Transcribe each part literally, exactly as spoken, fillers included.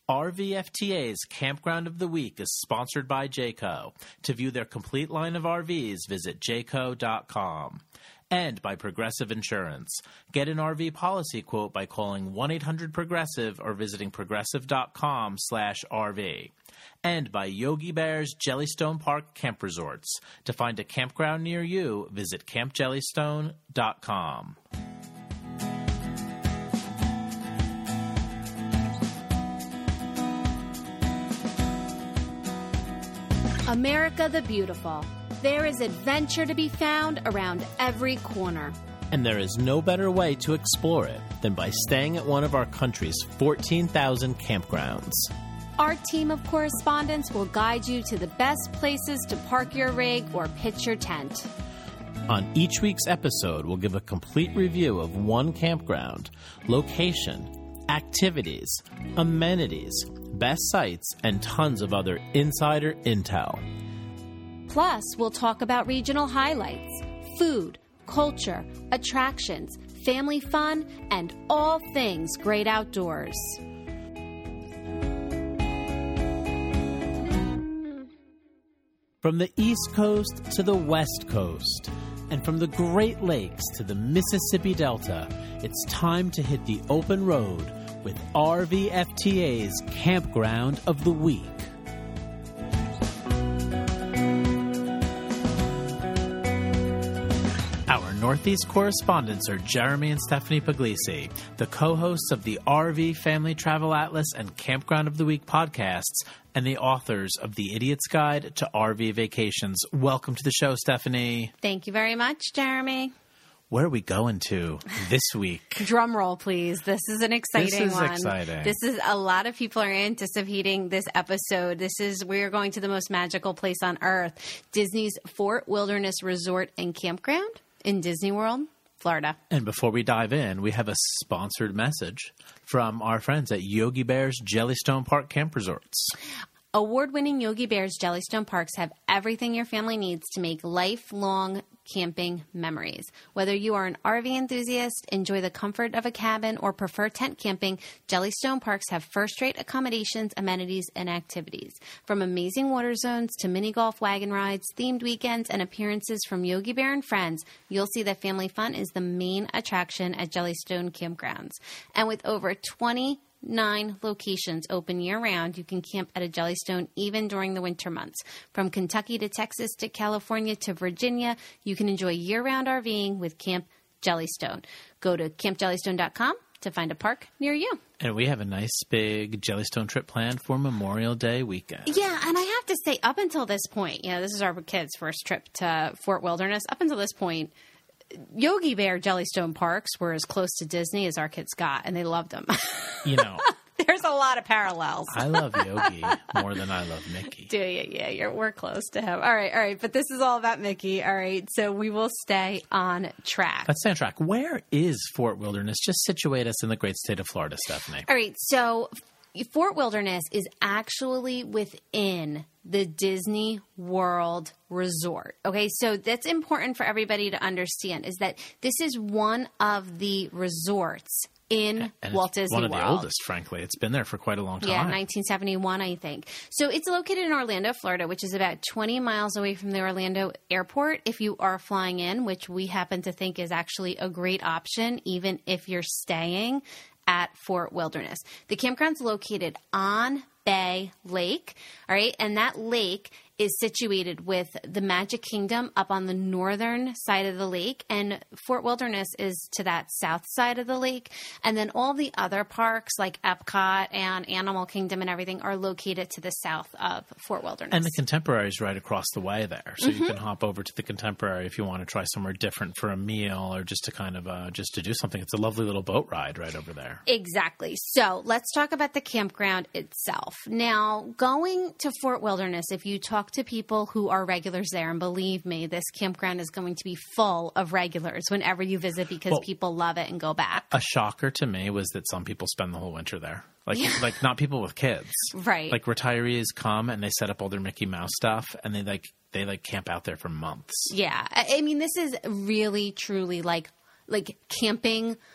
R V F T A's Campground of the Week is sponsored by Jayco. To view their complete line of R Vs, visit jayco dot com. And by Progressive Insurance. Get an R V policy quote by calling one eight hundred progressive or visiting progressive dot com slash R V. And by Yogi Bear's Jellystone Park Camp Resorts. To find a campground near you, visit camp jellystone dot com. America the Beautiful. There is adventure to be found around every corner. And there is no better way to explore it than by staying at one of our country's fourteen thousand campgrounds. Our team of correspondents will guide you to the best places to park your rig or pitch your tent. On each week's episode, we'll give a complete review of one campground, location, activities, amenities, best sites, and tons of other insider intel. Plus, we'll talk about regional highlights, food, culture, attractions, family fun, and all things great outdoors. From the East Coast to the West Coast, and from the Great Lakes to the Mississippi Delta, it's time to hit the open road with R V F T A's Campground of the Week. Our Northeast correspondents are Jeremy and Stephanie Puglisi, the co-hosts of the R V Family Travel Atlas and Campground of the Week podcasts, and the authors of The Idiot's Guide to R V Vacations. Welcome to the show, Stephanie. Thank you very much, Jeremy. Where are we going to this week? Drum roll, please. This is an exciting one. This is one. exciting. This is a lot of people are anticipating this episode. This is we're going to the most magical place on earth, Disney's Fort Wilderness Resort and Campground in Disney World, Florida. And before we dive in, we have a sponsored message from our friends at Yogi Bear's Jellystone Park Camp Resorts. Award-winning Yogi Bear's Jellystone Parks have everything your family needs to make lifelong camping memories. Whether you are an R V enthusiast, enjoy the comfort of a cabin, or prefer tent camping, Jellystone Parks have first-rate accommodations, amenities, and activities. From amazing water zones to mini golf wagon rides, themed weekends, and appearances from Yogi Bear and friends, you'll see that family fun is the main attraction at Jellystone Campgrounds. And with over twenty Nine locations open year-round, you can camp at a Jellystone even during the winter months. From Kentucky to Texas to California to Virginia, you can enjoy year-round RVing with Camp Jellystone. Go to camp jellystone dot com to find a park near you. And we have a nice big Jellystone trip planned for Memorial Day weekend. Yeah, and I have to say, up until this point, you know, this is our kids' first trip to Fort Wilderness. Up until this point, Yogi Bear Jellystone Parks were as close to Disney as our kids got, and they loved them. You know, there's a lot of parallels. I love Yogi more than I love Mickey. Do you? Yeah, you're, we're close to him. All right, all right. But this is all about Mickey. All right, so we will stay on track. Let's stay on track. Where is Fort Wilderness? Just situate us in the great state of Florida, Stephanie. All right, so Fort Wilderness is actually within the Disney World Resort. Okay, so that's important for everybody to understand, is that this is one of the resorts in and Walt Disney World. One of the oldest, frankly. It's been there for quite a long time. Yeah, nineteen seventy-one, I think. So it's located in Orlando, Florida, which is about twenty miles away from the Orlando airport if you are flying in, which we happen to think is actually a great option, even if you're staying at Fort Wilderness. The campground's located on Bay Lake, all right? And that lake is situated with the Magic Kingdom up on the northern side of the lake, and Fort Wilderness is to that south side of the lake. And then all the other parks like Epcot and Animal Kingdom and everything are located to the south of Fort Wilderness. And the Contemporary is right across the way there. So Mm-hmm. you can hop over to the Contemporary if you want to try somewhere different for a meal or just to kind of uh, just to do something. It's a lovely little boat ride right over there. Exactly. So let's talk about the campground itself. Now, going to Fort Wilderness, if you talk to people who are regulars there, and believe me, this campground is going to be full of regulars whenever you visit because well, people love it and go back. A shocker to me was that some people spend the whole winter there. Like, Yeah. like not people with kids. Right. Like retirees come and they set up all their Mickey Mouse stuff and they like they like camp out there for months. Yeah. I I mean, this is really, truly like like camping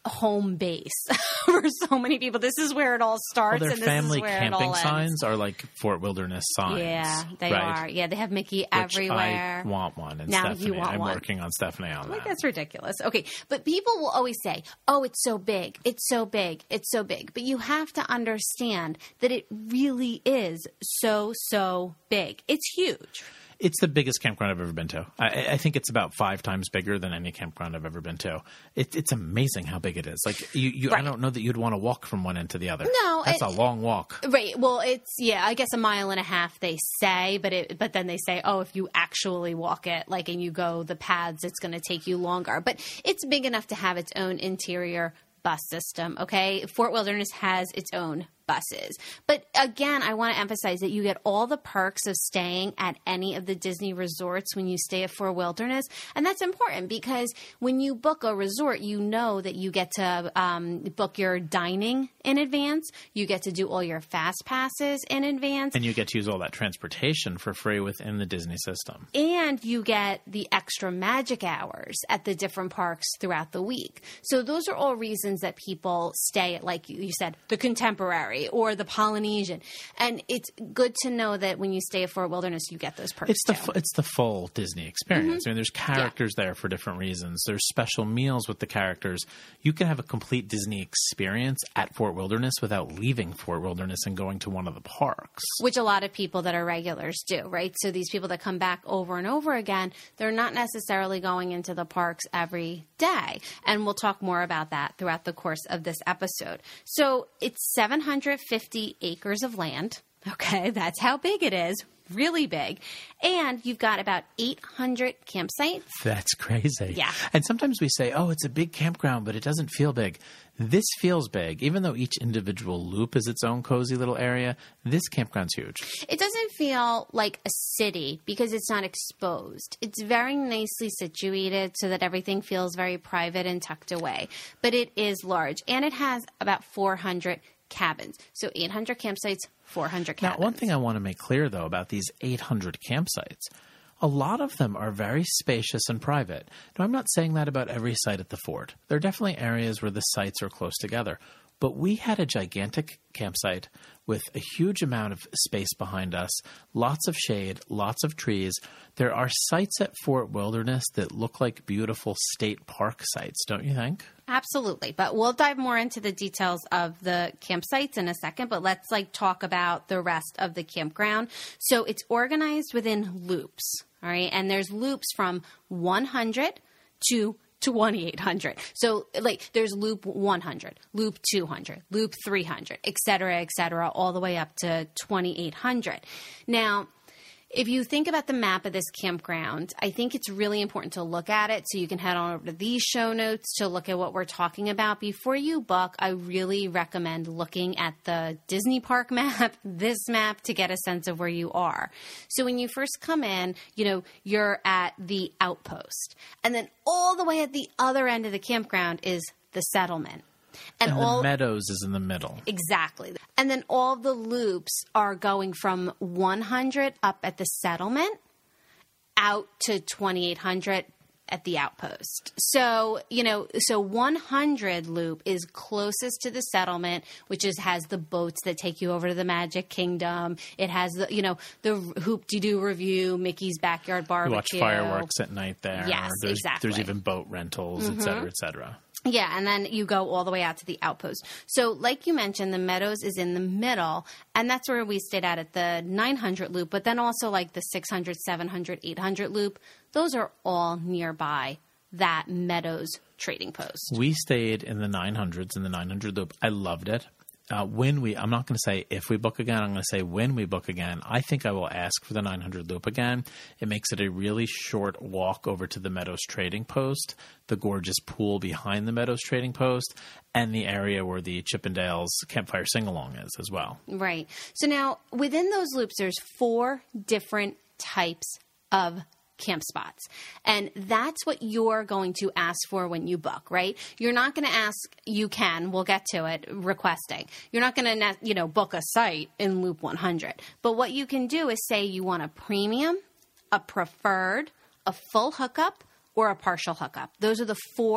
home base for so many people. This is where it all starts. Well, their and family this is where camping it all signs ends. are like Fort Wilderness signs. Yeah, they right? are. Yeah, they have Mickey Which everywhere. I want one. And Now Stephanie, you want I'm one. working on Stephanie on Like, that. that's ridiculous. Okay, but people will always say, oh, it's so big, it's so big, it's so big. But you have to understand that it really is so, so big. It's huge. It's the biggest campground I've ever been to. I, I think it's about five times bigger than any campground I've ever been to. It, it's amazing how big it is. Like you, you Right. I don't know that you'd want to walk from one end to the other. No, that's it- a long walk. Right. Well, it's, yeah, I guess a mile and a half they say, but it, but then they say, oh, if you actually walk it, like, and you go the paths, it's going to take you longer. But it's big enough to have its own interior bus system. Okay. Fort Wilderness has its own buses. But again, I want to emphasize that you get all the perks of staying at any of the Disney resorts when you stay at Fort Wilderness. And that's important because when you book a resort, you know that you get to um, book your dining in advance. You get to do all your fast passes in advance. And you get to use all that transportation for free within the Disney system. And you get the extra magic hours at the different parks throughout the week. So those are all reasons that people stay at, like you said, the Contemporary or the Polynesian. And it's good to know that when you stay at Fort Wilderness, you get those perks It's the too. fu- it's the full Disney experience. Mm-hmm. I mean, there's characters there for different reasons. There's special meals with the characters. You can have a complete Disney experience at Fort Wilderness without leaving Fort Wilderness and going to one of the parks. Which a lot of people that are regulars do, right? So these people that come back over and over again, they're not necessarily going into the parks every day. And we'll talk more about that throughout the course of this episode. So it's seven hundred fifty acres of land. Okay, that's how big it is. Really big. And you've got about eight hundred campsites. That's crazy. Yeah. And sometimes we say, oh, it's a big campground, but it doesn't feel big. This feels big. Even though each individual loop is its own cozy little area, this campground's huge. It doesn't feel like a city because it's not exposed. It's very nicely situated so that everything feels very private and tucked away. But it is large. And it has about four hundred cabins. So eight hundred campsites, four hundred cabins. Now, one thing I want to make clear, though, about these eight hundred campsites, a lot of them are very spacious and private. Now, I'm not saying that about every site at the fort. There are definitely areas where the sites are close together. But we had a gigantic campsite with a huge amount of space behind us, lots of shade, lots of trees. There are sites at Fort Wilderness that look like beautiful state park sites, don't you think? Absolutely. But we'll dive more into the details of the campsites in a second. But let's like talk about the rest of the campground. So it's organized within loops. All right. And there's loops from one hundred to twenty-eight hundred. So like there's loop one hundred, loop two hundred, loop three hundred, et cetera, et cetera, all the way up to twenty-eight hundred. Now, if you think about the map of this campground, I think it's really important to look at it so you can head on over to these show notes to look at what we're talking about. Before you book, I really recommend looking at the Disney park map, this map, to get a sense of where you are. So when you first come in, you know, you're at the outpost. And then all the way at the other end of the campground is the settlement. And, And, the all Meadows is in the middle. Exactly. And then all the loops are going from one hundred up at the settlement out to twenty-eight hundred at the outpost. So, you know, so one hundred loop is closest to the settlement, which is has the boats that take you over to the Magic Kingdom. It has the, you know, the Hoop-de-Doo Review, Mickey's Backyard You Barbecue. watch fireworks at night there. Yes, there's, exactly. There's even boat rentals, et cetera, et cetera. Yeah, and then you go all the way out to the outpost. So like you mentioned, the Meadows is in the middle, and that's where we stayed at at the nine hundred loop, but then also like the six hundred, seven hundred, eight hundred loop. Those are all nearby that Meadows trading post. We stayed in the nine hundreds, in the nine hundred loop. I loved it. Uh, when we, I'm not going to say if we book again, I'm going to say when we book again. I think I will ask for the nine hundred loop again. It makes it a really short walk over to the Meadows Trading Post, the gorgeous pool behind the Meadows Trading Post, and the area where the Chippendales Campfire Sing-Along is as well. Right. So now within those loops, there's four different types of camp spots. And that's what you're going to ask for when you book, right? You're not going to ask, you can, we'll get to it, requesting. You're not going to, you know, book a site in loop one hundred. But what you can do is say you want a premium, a preferred, a full hookup, or a partial hookup. Those are the four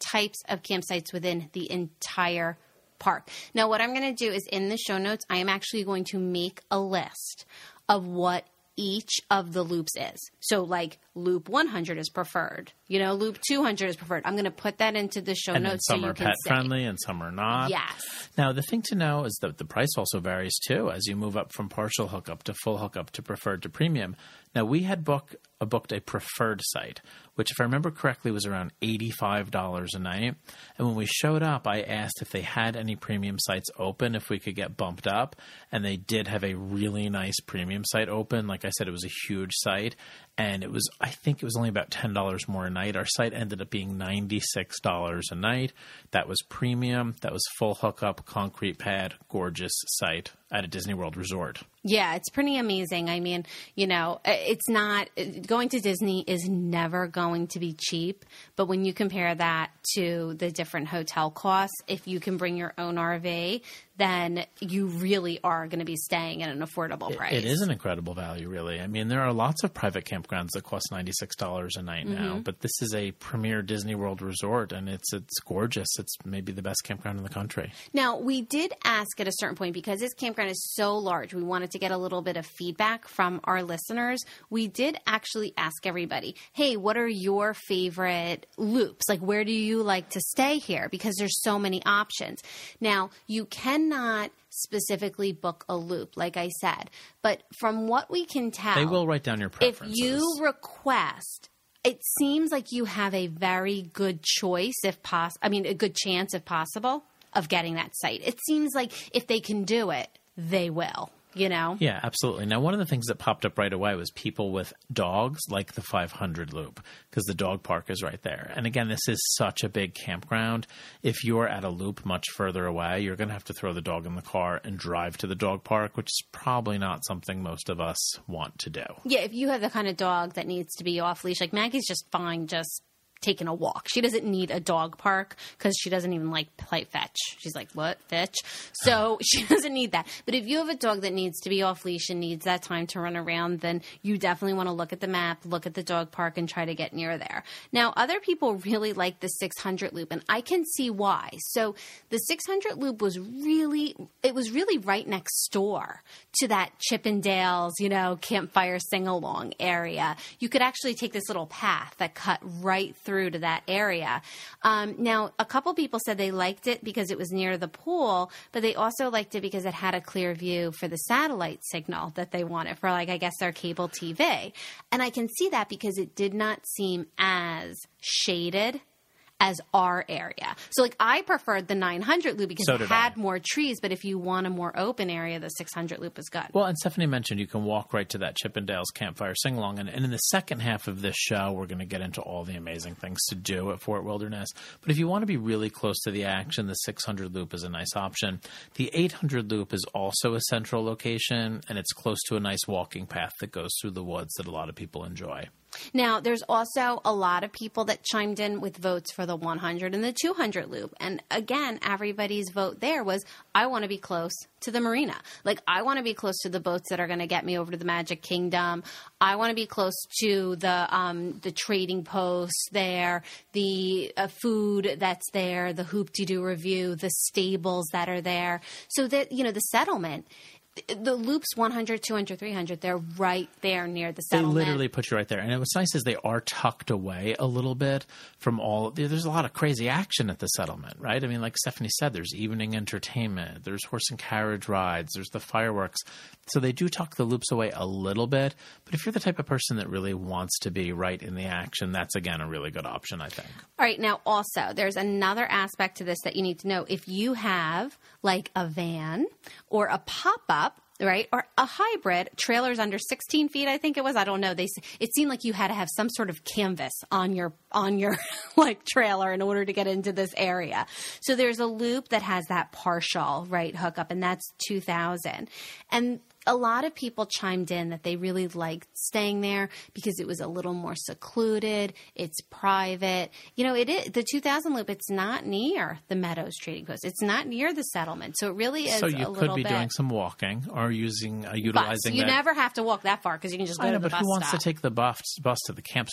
types of campsites within the entire park. Now, what I'm going to do is in the show notes, I am actually going to make a list of what each of the loops is. So like loop one hundred is preferred, you know, loop two hundred is preferred. I'm going to put that into the show and notes some so you are can pet see. friendly and some are not. Yes. Now, the thing to know is that the price also varies too as you move up from partial hookup to full hookup to preferred to premium. Now, we had book, uh, booked a preferred site, which, if I remember correctly, was around eighty-five dollars a night. And when we showed up, I asked if they had any premium sites open, if we could get bumped up. And they did have a really nice premium site open. Like I said, it was a huge site. And it was, I think it was only about ten dollars more a night. Our site ended up being ninety-six dollars a night. That was premium. That was full hookup, concrete pad, gorgeous site at a Disney World resort. Yeah, it's pretty amazing. I mean, you know, it's not – going to Disney is never going to be cheap. But when you compare that to the different hotel costs, if you can bring your own R V, then you really are going to be staying at an affordable price. It, it is an incredible value, really. I mean, there are lots of private campgrounds that cost ninety-six dollars a night Mm-hmm. now. But this is a premier Disney World resort, and it's it's gorgeous. It's maybe the best campground in the country. Now, we did ask at a certain point, because this campground is so large, we wanted to get a little bit of feedback from our listeners. We did actually ask everybody, hey, what are your favorite loops? Like, where do you like to stay here? Because there's so many options. Now, you cannot specifically book a loop, like I said. But from what we can tell, They will write down your if preferences. you request, it seems like you have a very good choice, if pos- I mean, a good chance, if possible, of getting that site. It seems like if they can do it, they will, you know? Yeah, absolutely. Now, one of the things that popped up right away was people with dogs like the five hundred loop, because the dog park is right there. And again, this is such a big campground. If you're at a loop much further away, you're going to have to throw the dog in the car and drive to the dog park, which is probably not something most of us want to do. Yeah, if you have the kind of dog that needs to be off leash, like Maggie's just fine just taking a walk. She doesn't need a dog park because she doesn't even like play fetch. She's like, what, fetch? So she doesn't need that. But if you have a dog that needs to be off leash and needs that time to run around, then you definitely want to look at the map, look at the dog park, and try to get near there. Now, other people really like the six hundred loop, and I can see why. So the six hundred loop was really, it was really right next door to that Chippendales, you know, campfire sing-along area. You could actually take this little path that cut right through through to that area. Um, now, a couple people said they liked it because it was near the pool, but they also liked it because it had a clear view for the satellite signal that they wanted for, like, I guess their cable T V. And I can see that because it did not seem as shaded as our area. So, like, I preferred the nine hundred loop because So it did had I. more trees, but if you want a more open area, the six hundred loop is good. Well, and Stephanie mentioned you can walk right to that Chippendales campfire sing-along. And, and in the second half of this show, we're going to get into all the amazing things to do at Fort Wilderness. But if you want to be really close to the action, the six hundred loop is a nice option. The eight hundred loop is also a central location, and it's close to a nice walking path that goes through the woods that a lot of people enjoy. Now, there's also a lot of people that chimed in with votes for the one hundred and the two hundred loop. And again, everybody's vote there was, I want to be close to the marina. Like, I want to be close to the boats that are going to get me over to the Magic Kingdom. I want to be close to the um, the trading posts there, the uh, food that's there, the Hoop-de-Doo Review, the stables that are there. So that, you know, the settlement. The loops one hundred, two hundred, three hundred, they're right there near the They settlement. literally put you right there. And what's nice is they are tucked away a little bit from all – there's a lot of crazy action at the settlement, right? I mean, like Stephanie said, there's evening entertainment. There's horse and carriage rides. There's the fireworks. So they do tuck the loops away a little bit. But if you're the type of person that really wants to be right in the action, that's, again, a really good option, I think. All right. Now, also, there's another aspect to this that you need to know. If you have like a van or a pop-up, right, or a hybrid, trailers under sixteen feet, I think it was. I don't know. They it seemed like you had to have some sort of canvas on your on your like trailer in order to get into this area. So there's a loop that has that partial right hookup, and that's two thousand. And a lot of people chimed in that they really liked staying there because it was a little more secluded. It's private. You know, it is the two thousand loop. It's not near the Meadows Trading Post. It's not near the settlement. So it really is. So a you little could be bit. doing some walking or using uh, Bus. utilizing You that. never have to walk that far because you can just go I know, to the but bus who wants stop. to take the bus bus to the camp store?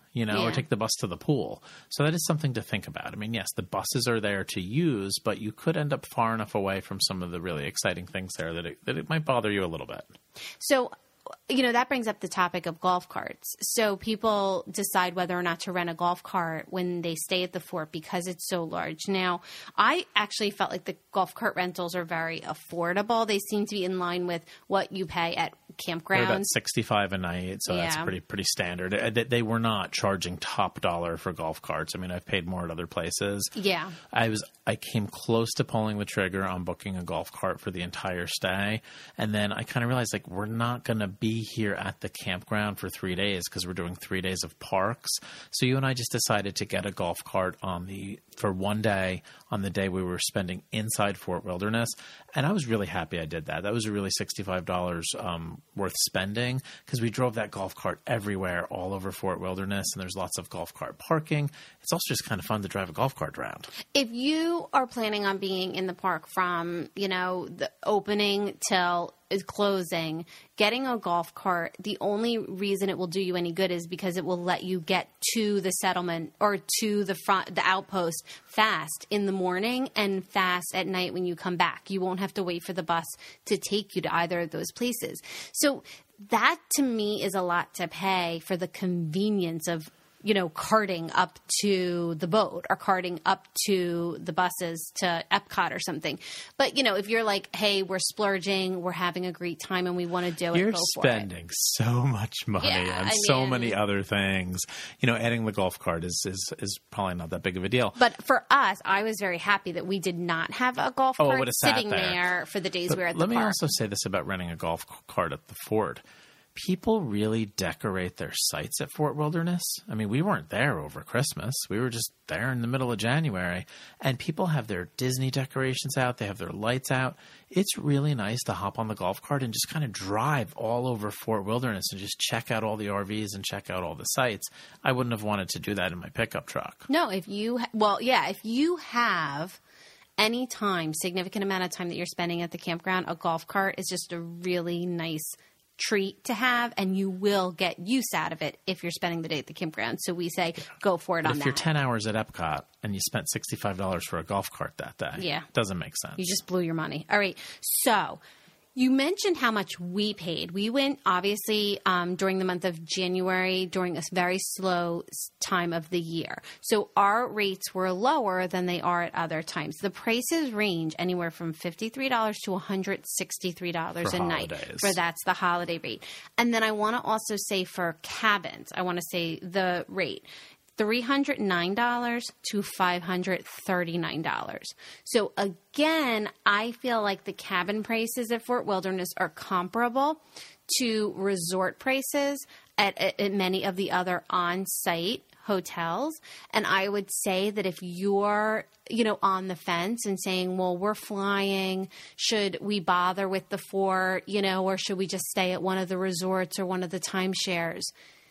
you know, Yeah. or take the bus to the pool. So that is something to think about. I mean, yes, the buses are there to use, but you could end up far enough away from some of the really exciting things there that it, that it might bother you a little bit. So, you know, that brings up the topic of golf carts. So people decide whether or not to rent a golf cart when they stay at the fort because it's so large. Now, I actually felt like the golf cart rentals are very affordable. They seem to be in line with what you pay at They're campgrounds. about sixty-five a night, so that's Yeah. pretty pretty standard. Uh, They, they were not charging top dollar for golf carts. I mean, I've paid more at other places. Yeah. I was I came close to pulling the trigger on booking a golf cart for the entire stay, and then I kind of realized like we're not going to be here at the campground for three days because we're doing three days of parks. So you and I just decided to get a golf cart on the for one day on the day we were spending inside Fort Wilderness, and I was really happy I did that. That was really sixty-five dollars um, worth spending because we drove that golf cart everywhere all over Fort Wilderness, and there's lots of golf cart parking. It's also just kind of fun to drive a golf cart around. If you are planning on being in the park from, you know, the opening till is closing, getting a golf cart, the only reason it will do you any good is because it will let you get to the settlement or to the front, the outpost fast in the morning and fast at night when you come back. You won't have to wait for the bus to take you to either of those places. So that to me is a lot to pay for the convenience of, you know, carting up to the boat or carting up to the buses to Epcot or something. But, you know, if you're like, hey, we're splurging, we're having a great time and we want to do it, You're go for spending it. so much money Yeah, on I so mean- many other things. You know, adding the golf cart is, is, is probably not that big of a deal. But for us, I was very happy that we did not have a golf Oh, it cart would've sat sitting there. there for the days But we were at let the me park. also say this about renting a golf cart at the fort. People really decorate their sites at Fort Wilderness. I mean, we weren't there over Christmas. We were just there in the middle of January. And people have their Disney decorations out. They have their lights out. It's really nice to hop on the golf cart and just kind of drive all over Fort Wilderness and just check out all the R Vs and check out all the sites. I wouldn't have wanted to do that in my pickup truck. No, if you, ha- well, yeah, if you have any time, significant amount of time that you're spending at the campground, a golf cart is just a really nice treat to have, and you will get use out of it if you're spending the day at the campground. So we say go for it But on if that. you're ten hours at Epcot and you spent sixty-five dollars for a golf cart that day, Yeah. it doesn't make sense. You just blew your money. All right. So you mentioned how much we paid. We went, obviously, um, during the month of January, during a very slow s- time of the year. So our rates were lower than they are at other times. The prices range anywhere from fifty-three dollars to one hundred sixty-three dollars For a night. holidays. For that's the holiday rate. And then I want to also say for cabins, I want to say the rate. three hundred nine dollars to five hundred thirty-nine dollars. So again, I feel like the cabin prices at Fort Wilderness are comparable to resort prices at, at, at many of the other on-site hotels. And I would say that if you're, you know, on the fence and saying, well, we're flying, should we bother with the fort, you know, or should we just stay at one of the resorts or one of the timeshares?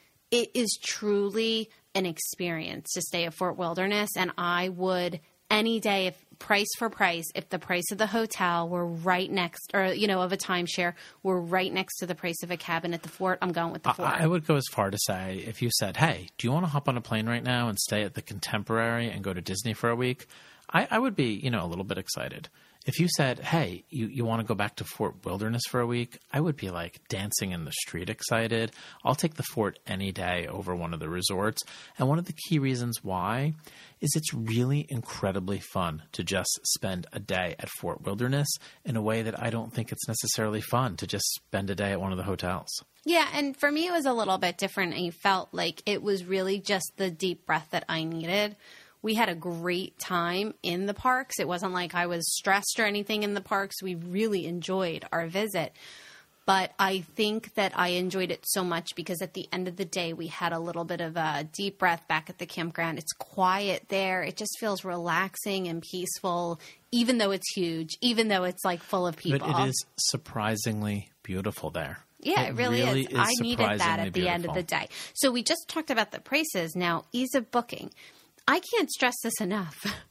It is truly an experience to stay at Fort Wilderness, and I would any day, if price for price, if the price of the hotel were right next, or you know, of a timeshare were right next to the price of a cabin at the fort, I'm going with the fort. I I would go as far to say, if you said, hey, do you want to hop on a plane right now and stay at the Contemporary and go to Disney for a week? I, I would be, you know, a little bit excited. If you said, hey, you, you want to go back to Fort Wilderness for a week, I would be like dancing in the street excited. I'll take the fort any day over one of the resorts. And one of the key reasons why is it's really incredibly fun to just spend a day at Fort Wilderness in a way that I don't think it's necessarily fun to just spend a day at one of the hotels. Yeah, and for me, it was a little bit different. I felt like it was really just the deep breath that I needed. We had a great time in the parks. It wasn't like I was stressed or anything in the parks. We really enjoyed our visit. But I think that I enjoyed it so much because at the end of the day, we had a little bit of a deep breath back at the campground. It's quiet there. It just feels relaxing and peaceful, even though it's huge, even though it's like full of people. But it is surprisingly beautiful there. Yeah, it, It really, really is. is I needed that surprisingly at the end of the beautiful. day. So we just talked about the prices. Now, ease of booking. I can't stress this enough.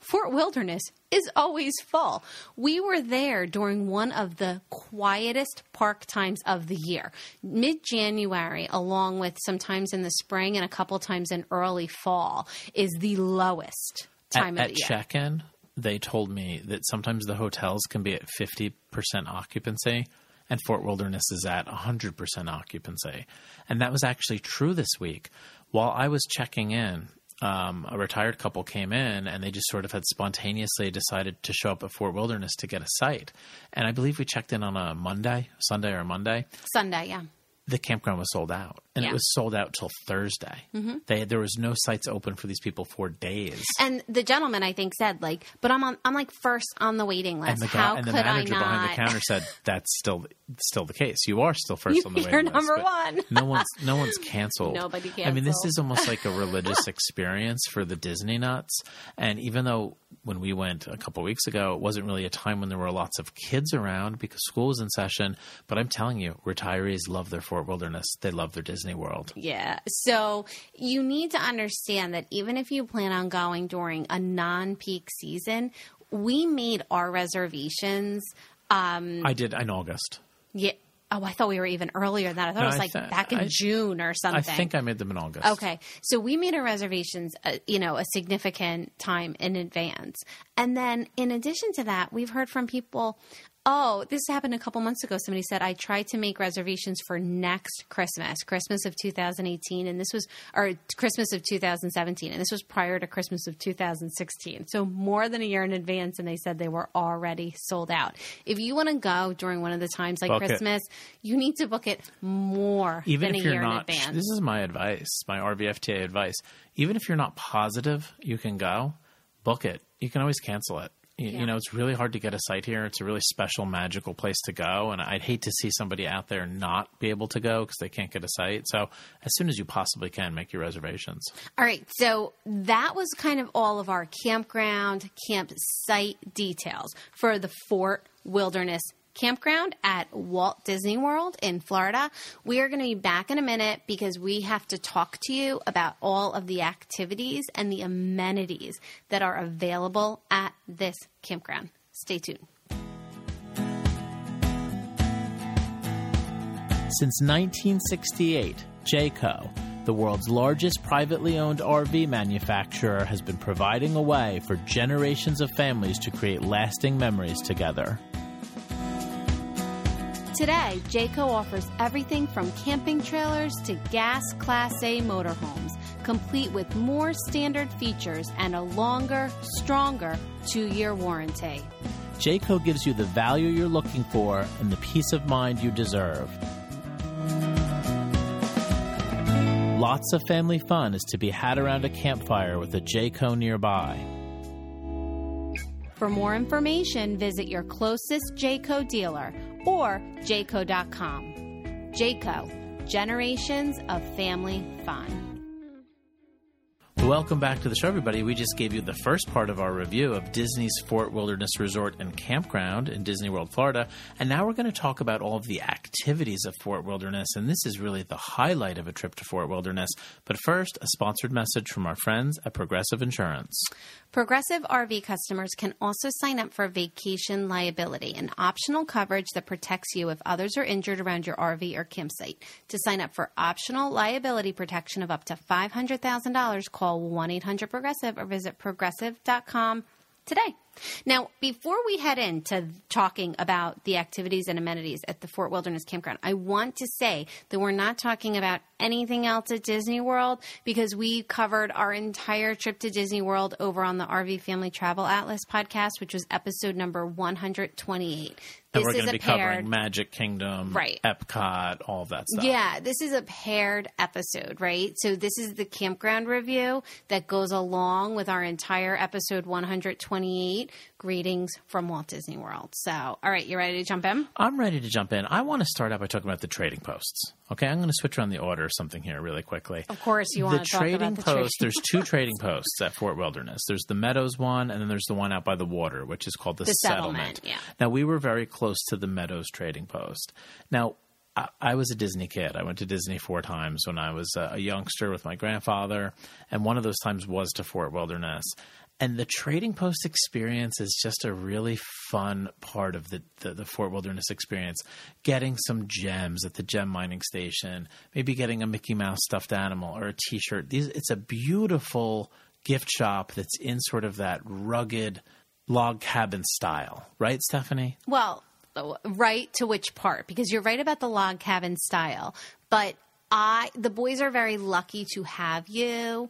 Fort Wilderness is always full. We were there during one of the quietest park times of the year. Mid-January, along with some times in the spring and a couple times in early fall, is the lowest time at, of the year. At check-in, they told me that sometimes the hotels can be at fifty percent occupancy, and Fort Wilderness is at one hundred percent occupancy. And that was actually true this week. While I was checking in, um, a retired couple came in, and they just sort of had spontaneously decided to show up at Fort Wilderness to get a site. And I believe we checked in on a Monday, Sunday or Monday. Sunday, yeah. The campground was sold out, and Yeah. it was sold out till Thursday. Mm-hmm. They there was no sites open for these people for days. And the gentleman, I think, said, like, but I'm on, I'm like first on the waiting list. And the, How guy, and the could manager I not? behind the counter said that's still still the case. You are still first on the You're waiting list. number but one. no one's no one's canceled. Nobody I mean, this canceled. is almost like a religious experience for the Disney nuts. And even though when we went a couple of weeks ago, it wasn't really a time when there were lots of kids around because school was in session. But I'm telling you, retirees love their Fort Wilderness. They love their Disney World. Yeah. So you need to understand that even if you plan on going during a non-peak season, we made our reservations. Um, I did in August. yeah. Oh, I thought we were even earlier than that. I thought No, it was I like th- back in I- June or something. I think I made them in August. Okay. So we made our reservations, uh, you know, a significant time in advance. And then in addition to that, we've heard from people, oh, this happened a couple months ago. Somebody said, I tried to make reservations for next Christmas, Christmas of two thousand eighteen. And this was, or Christmas of two thousand seventeen. And this was prior to Christmas of two thousand sixteen. So more than a year in advance. And they said they were already sold out. If you want to go during one of the times like Book it. Christmas, you need to book it more Even than if a you're year not, in advance. this is my advice, my R V F T A advice. Even if you're not positive you can go, book it. You can always cancel it. You, Yeah. you know, it's really hard to get a site here. It's a really special, magical place to go. And I'd hate to see somebody out there not be able to go because they can't get a site. So as soon as you possibly can, make your reservations. All right, so that was kind of all of our campground, campsite details for the Fort Wilderness Campground at Walt Disney World in Florida. We are going to be back in a minute because we have to talk to you about all of the activities and the amenities that are available at this campground. Stay tuned. Since nineteen sixty-eight, Jayco, the world's largest privately owned R V manufacturer, has been providing a way for generations of families to create lasting memories together. Today, Jayco offers everything from camping trailers to gas Class A motorhomes, complete with more standard features and a longer, stronger two-year warranty. Jayco gives you the value you're looking for and the peace of mind you deserve. Lots of family fun is to be had around a campfire with a Jayco nearby. For more information, visit your closest Jayco dealer or jayco dot com. Jayco, generations of family fun. Welcome back to the show, everybody. We just gave you the first part of our review of Disney's Fort Wilderness Resort and Campground in Disney World, Florida. And now we're going to talk about all of the activities of Fort Wilderness. And this is really the highlight of a trip to Fort Wilderness. But first, a sponsored message from our friends at Progressive Insurance. Progressive R V customers can also sign up for vacation liability, an optional coverage that protects you if others are injured around your R V or campsite. To sign up for optional liability protection of up to five hundred thousand dollars, call one eight hundred progressive or visit progressive dot com today. Now, before we head into talking about the activities and amenities at the Fort Wilderness Campground, I want to say that we're not talking about anything else at Disney World because we covered our entire trip to Disney World over on the R V Family Travel Atlas podcast, which was episode number one hundred twenty-eight. And This we're is going to a be paired, covering Magic Kingdom, Right. Epcot, all of that stuff. Yeah, this is a paired episode, right? So this is the campground review that goes along with our entire episode one hundred twenty-eight, Greetings from Walt Disney World. So, all right, you ready to jump in? I'm ready to jump in. I want to start out by talking about the trading posts. Okay, I'm going to switch around the order of something here really quickly. Of course, you the want to talk trading about the post, trading There's two trading posts at Fort Wilderness. There's the Meadows one, and then there's the one out by the water, which is called the, The settlement, yeah. Now, we were very close to the Meadows trading post. Now, I, I was a Disney kid. I went to Disney four times when I was a, a youngster with my grandfather, and one of those times was to Fort Wilderness. And the Trading Post experience is just a really fun part of the, the, the Fort Wilderness experience. Getting some gems at the gem mining station, maybe getting a Mickey Mouse stuffed animal or a T-shirt. These, it's a beautiful gift shop that's in sort of that rugged log cabin style. Right, Stephanie? Well, right to which part? Because you're right about the log cabin style. But I, the boys are very lucky to have you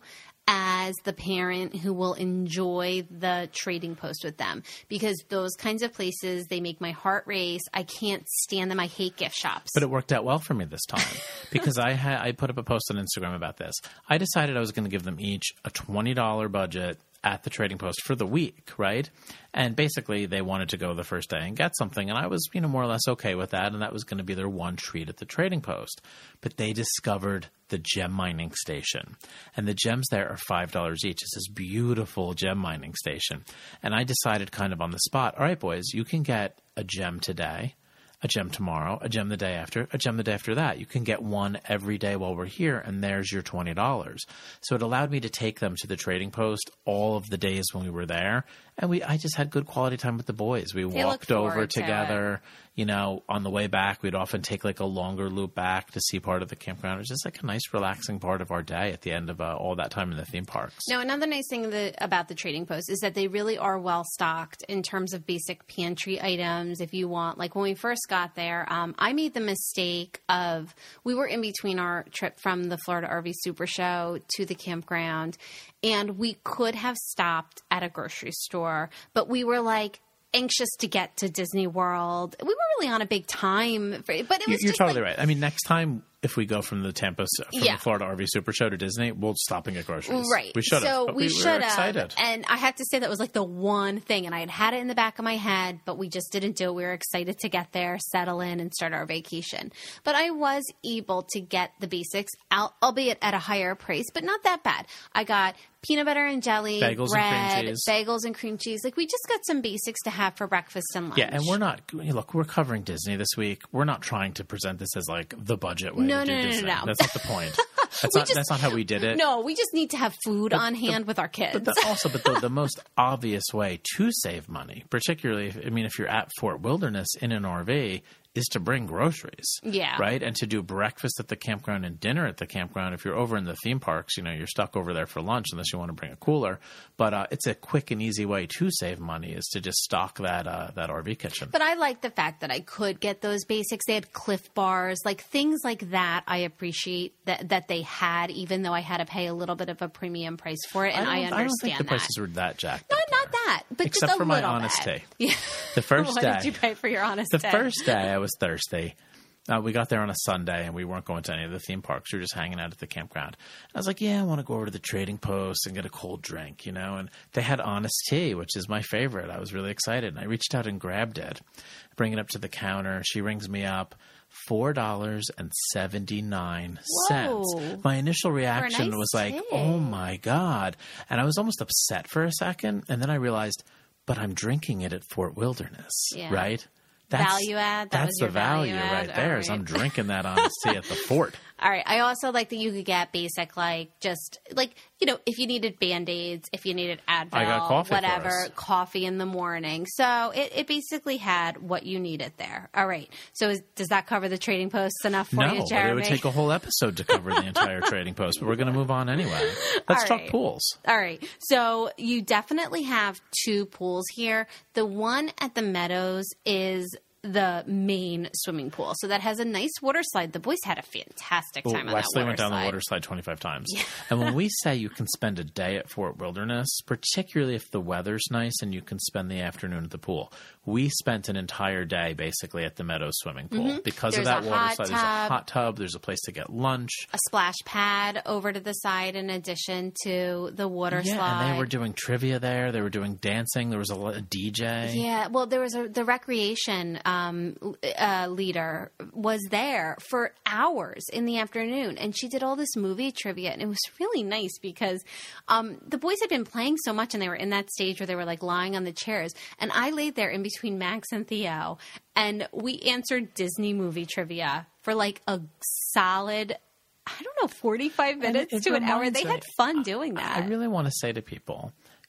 as the parent who will enjoy the Trading Post with them, because those kinds of places, they make my heart race. I can't stand them. I hate gift shops. But it worked out well for me this time because I had I put up a post on Instagram about this. I decided I was going to give them each a twenty dollars budget at the Trading Post for the week, right? And basically they wanted to go the first day and get something, and I was, you know, more or less okay with that, and that was going to be their one treat at the Trading Post. But they discovered the gem mining station, and the gems there are five dollars each. It's this beautiful gem mining station. And I decided kind of on the spot, all right, boys, you can get a gem today, a gem tomorrow, a gem the day after, a gem the day after that. You can get one every day while we're here, and there's your twenty dollars. So it allowed me to take them to the Trading Post all of the days when we were there, and we I just had good quality time with the boys. We They walked look over forward to together. You know, on the way back, we'd often take like a longer loop back to see part of the campground. It was just like a nice, relaxing part of our day at the end of uh, all that time in the theme parks. Now, another nice thing that, about the Trading Post is that they really are well stocked in terms of basic pantry items. If you want, like when we first got there, um, I made the mistake of, we were in between our trip from the Florida R V Super Show to the campground, and we could have stopped at a grocery store, but we were like, anxious to get to Disney World. We were really on a big time, for, but it was You're just totally like, right. I mean, next time if we go from the Tampa, from Yeah. the Florida R V Super Show to Disney, we'll stopping at groceries. Right. We should have. So but we, we, should were have. excited. And I have to say that was like the one thing. And I had had it in the back of my head, but we just didn't do it. We were excited to get there, settle in, and start our vacation. But I was able to get the basics, out, albeit at a higher price, but not that bad. I got peanut butter and jelly, Bagels and bread, cream cheese. bagels and cream cheese. Like we just got some basics to have for breakfast and lunch. Yeah, and we're not, look, we're covering Disney this week. We're not trying to present this as like the budget way No, to do no, no, no, Disney. no. That's not the point. That's We not, just- that's not how we did it. No, we just need to have food on hand with our kids. But the, also, but the, the most obvious way to save money, particularly, if, I mean, if you're at Fort Wilderness in an R V, is to bring groceries. Yeah. Right? And to do breakfast at the campground and dinner at the campground. If you're over in the theme parks, you know, you're stuck over there for lunch unless you want to bring a cooler. But uh, it's a quick and easy way to save money is to just stock that uh, that R V kitchen. But I like the fact that I could get those basics. They had Cliff Bars, like things like that. I appreciate that that they had, even though I had to pay a little bit of a premium price for it, and I, don't- understand I don't think the that. prices were that jacked No, up not there. that, but Except just a for my little honest bit. tea. Yeah. The first what day. did you pay for your honest The day? first day I was thirsty. Uh, we got there on a Sunday, and we weren't going to any of the theme parks. We were just hanging out at the campground. And I was like, yeah, I want to go over to the Trading Post and get a cold drink, you know. And they had Honest Tea, which is my favorite. I was really excited. And I reached out and grabbed it, bring it up to the counter. She rings me up, four dollars and seventy-nine cents. Whoa. My initial reaction nice was like, tea. oh, my God. And I was almost upset for a second. And then I realized, but I'm drinking it at Fort Wilderness, Yeah. right? Value add? That that's was the your value value add? right there. All Is right. I'm drinking that Honest Tea at the fort. All right. I also like that you could get basic, like just like, you know, if you needed Band-Aids, if you needed Advil, I got coffee for whatever, us. coffee in the morning. So it, it basically had what you needed there. All right. So is, does that cover the Trading Posts enough for No, you, but Jeremy? it would take a whole episode to cover the entire Trading Post. But we're going to move on anyway. Let's All talk right. pools. All right. So you definitely have two pools here. The one at the Meadows is the main swimming pool. So that has a nice water slide. The boys had a fantastic time on Wesley that water went down slide. the water slide twenty-five times. And when we say you can spend a day at Fort Wilderness, particularly if the weather's nice and you can spend the afternoon at the pool, we spent an entire day basically at the Meadows swimming pool. Mm-hmm. Because There's of that a water hot slide, there's a tub. hot tub, there's a place to get lunch. A splash pad over to the side in addition to the water Yeah, slide. and they were doing trivia there. They were doing dancing. There was a, a D J. Yeah, well, there was a the recreation um, uh, leader was there for hours in the afternoon, and she did all this movie trivia, and it was really nice because um, the boys had been playing so much, and they were in that stage where they were like lying on the chairs, and I laid there in between Max and Theo, and we answered Disney movie trivia for like a solid, I don't know, forty-five minutes it to an hour. reminds They me- had fun doing that. I really want to say to people,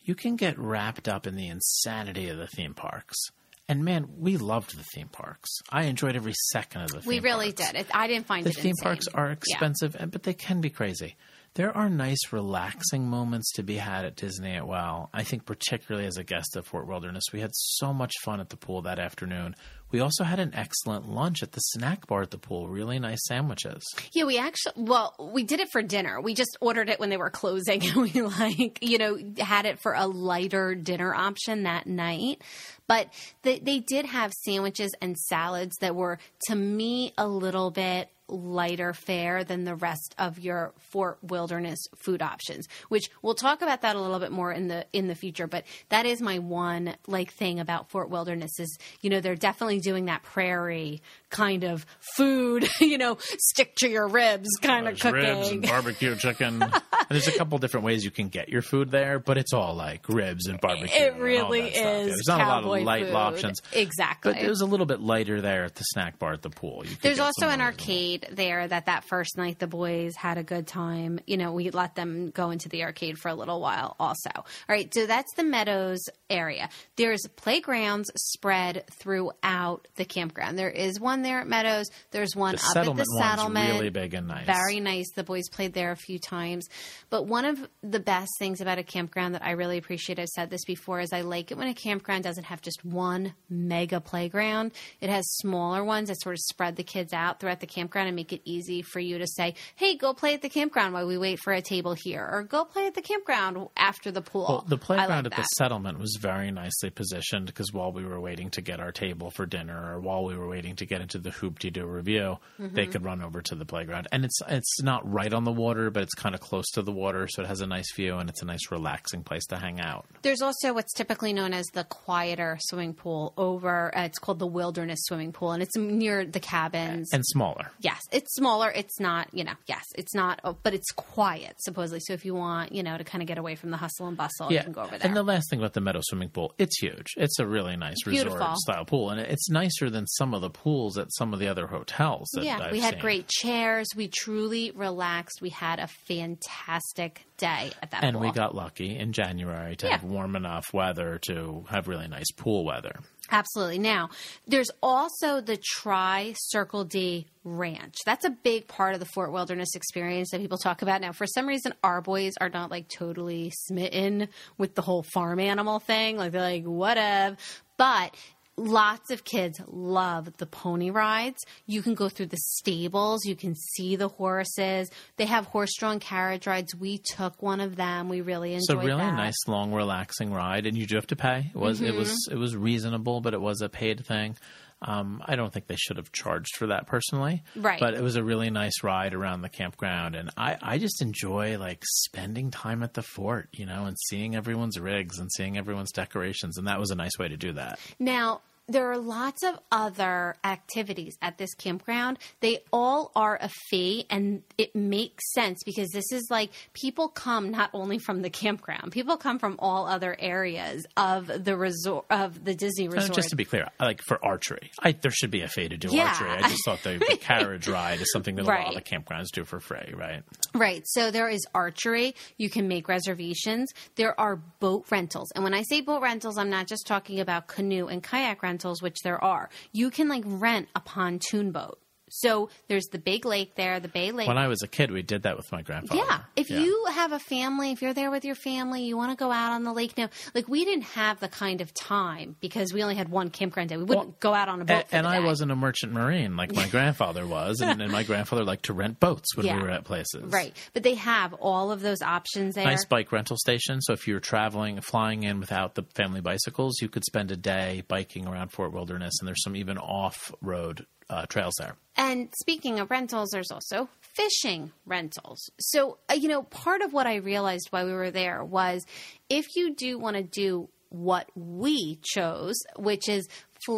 you can get wrapped up in the insanity of the theme parks. And man, we loved the theme parks. I enjoyed every second of the theme parks. We really did. It, I didn't find the it theme insane. parks are expensive, yeah. but they can be crazy. There are nice, relaxing moments to be had at Disney as well. I think particularly as a guest of Fort Wilderness, we had so much fun at the pool that afternoon. We also had an excellent lunch at the snack bar at the pool. Really nice sandwiches. Yeah, we actually, well, we did it for dinner. We just ordered it when they were closing, and we like, you know, had it for a lighter dinner option that night. But the, they did have sandwiches and salads that were, to me, a little bit lighter fare than the rest of your Fort Wilderness food options, which we'll talk about that a little bit more in the in the future. But that is my one like thing about Fort Wilderness is, you know, they're definitely doing that prairie kind of food, you know, stick to your ribs kind There's of cooking. Ribs and barbecue chicken. And there's a couple different ways you can get your food there, but it's all like ribs and barbecue. It and really all that is. Stuff. Yeah, there's not a lot of light food. options. Exactly. But it was a little bit lighter there at the snack bar at the pool. You could There's get also some an more arcade there that that first night the boys had a good time. You know, we let them go into the arcade for a little while also. All right, so that's the Meadows area. There's playgrounds spread throughout the campground. There is one there at Meadows. There's one the up at the one's settlement. Really big and nice. Very nice. The boys played there a few times. But one of the best things about a campground that I really appreciate, I've said this before, is I like it when a campground doesn't have just one mega playground. It has smaller ones that sort of spread the kids out throughout the campground and make it easy for you to say, hey, go play at the campground while we wait for a table here, or go play at the campground after the pool. Well, the playground like at that. the settlement was very nicely positioned because while we were waiting to get our table for dinner or while we were waiting to get into the Hoop-de-Doo review, mm-hmm. they could run over to the playground. And it's it's not right on the water, but it's kind of close to the water, so it has a nice view and it's a nice relaxing place to hang out. There's also what's typically known as the quieter swimming pool over, uh, it's called the Wilderness Swimming Pool, and it's near the cabins. And smaller. Yes, it's smaller. It's not, you know, yes, it's not, but it's quiet, supposedly. So if you want, you know, to kind of get away from the hustle and bustle, yeah. you can go over there. And the last thing about the Meadow Swimming Pool, it's huge. It's a really nice resort-style pool, and it's nicer than some of the pools at some of the other hotels that yeah, I've we had seen. great chairs. We truly relaxed. We had a fantastic day at that and pool. we got lucky in January to Yeah. have warm enough weather to have really nice pool weather. Absolutely. Now, there's also the Tri-Circle D Ranch. That's a big part of the Fort Wilderness experience that people talk about. Now, for some reason, our boys are not like totally smitten with the whole farm animal thing. Like, they're like, whatever. But lots of kids love the pony rides. You can go through the stables. You can see the horses. They have horse-drawn carriage rides. We took one of them. We really enjoyed that. It's a really that. nice, long, relaxing ride, and you do have to pay. It was, Mm-hmm. it was, it was reasonable, but it was a paid thing. Um, I don't think they should have charged for that personally. Right. But it was a really nice ride around the campground. And I, I just enjoy like spending time at the fort, you know, and seeing everyone's rigs and seeing everyone's decorations. And that was a nice way to do that. Now, there are lots of other activities at this campground. They all are a fee, and it makes sense because this is like people come not only from the campground, people come from all other areas of the resort, of the Disney resort. Uh, just to be clear, like for archery, I, there should be a fee to do Yeah. archery. I just thought the, the carriage ride is something that a Right. lot of campgrounds do for free, right? Right. So there is archery. You can make reservations. There are boat rentals. And when I say boat rentals, I'm not just talking about canoe and kayak rentals, which there are. You can like rent a pontoon boat. So there's the big lake there, the Bay Lake. When I was a kid, we did that with my grandfather. Yeah. If Yeah. you have a family, if you're there with your family, you want to go out on the lake. Now, like we didn't have the kind of time because we only had one campground day. We wouldn't Well, go out on a boat And, for and the I day. wasn't a merchant marine like my grandfather was, and, and my grandfather liked to rent boats when Yeah. we were at places. Right. But they have all of those options there. Nice bike rental station. So if you're traveling, flying in without the family bicycles, you could spend a day biking around Fort Wilderness, and there's some even off-road uh, trails there. And speaking of rentals, there's also fishing rentals. So, uh, you know, part of what I realized while we were there was if you do want to do what we chose, which is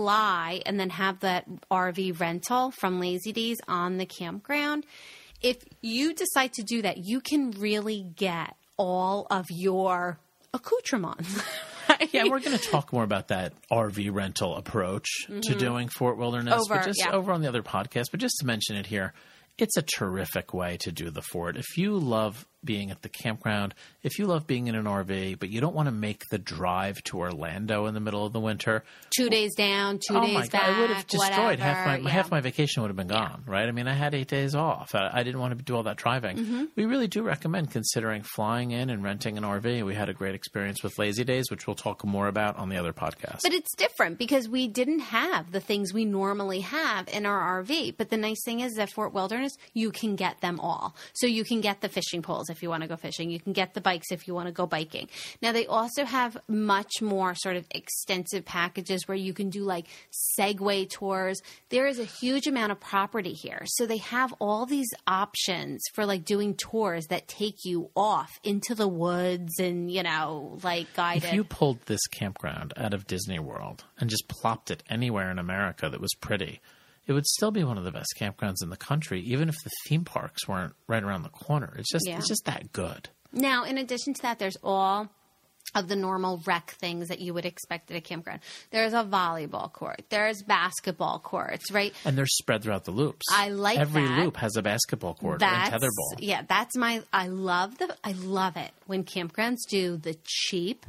fly and then have that R V rental from Lazy Days on the campground, if you decide to do that, you can really get all of your accoutrements. Right? Yeah, we're going to talk more about that R V rental approach mm-hmm. to doing Fort Wilderness, over, but just yeah. over on the other podcast. But just to mention it here, it's a terrific way to do the fort. If you love being at the campground, if you love being in an R V, but you don't want to make the drive to Orlando in the middle of the winter. Two days down, two oh days my God, back, I would have destroyed whatever. half my yeah. half my vacation would have been gone, yeah. right? I mean, I had eight days off. I, I didn't want to do all that driving. Mm-hmm. We really do recommend considering flying in and renting an R V. We had a great experience with Lazy Days, which we'll talk more about on the other podcast. But it's different because we didn't have the things we normally have in our R V. But the nice thing is that Fort Wilderness, you can get them all. So you can get the fishing poles if you want to go fishing. You can get the bikes if you want to go biking. Now, they also have much more sort of extensive packages where you can do like Segway tours. There is a huge amount of property here. So they have all these options for like doing tours that take you off into the woods and, you know, like guided. If you pulled this campground out of Disney World and just plopped it anywhere in America that was pretty, it would still be one of the best campgrounds in the country, even if the theme parks weren't right around the corner. It's just Yeah. it's just that good. Now, in addition to that, there's all of the normal rec things that you would expect at a campground. There's a volleyball court. There's basketball courts, right? And they're spread throughout the loops. I like Every that. loop has a basketball court That's, and tetherball. Yeah, that's my – I love the – I love it when campgrounds do the cheap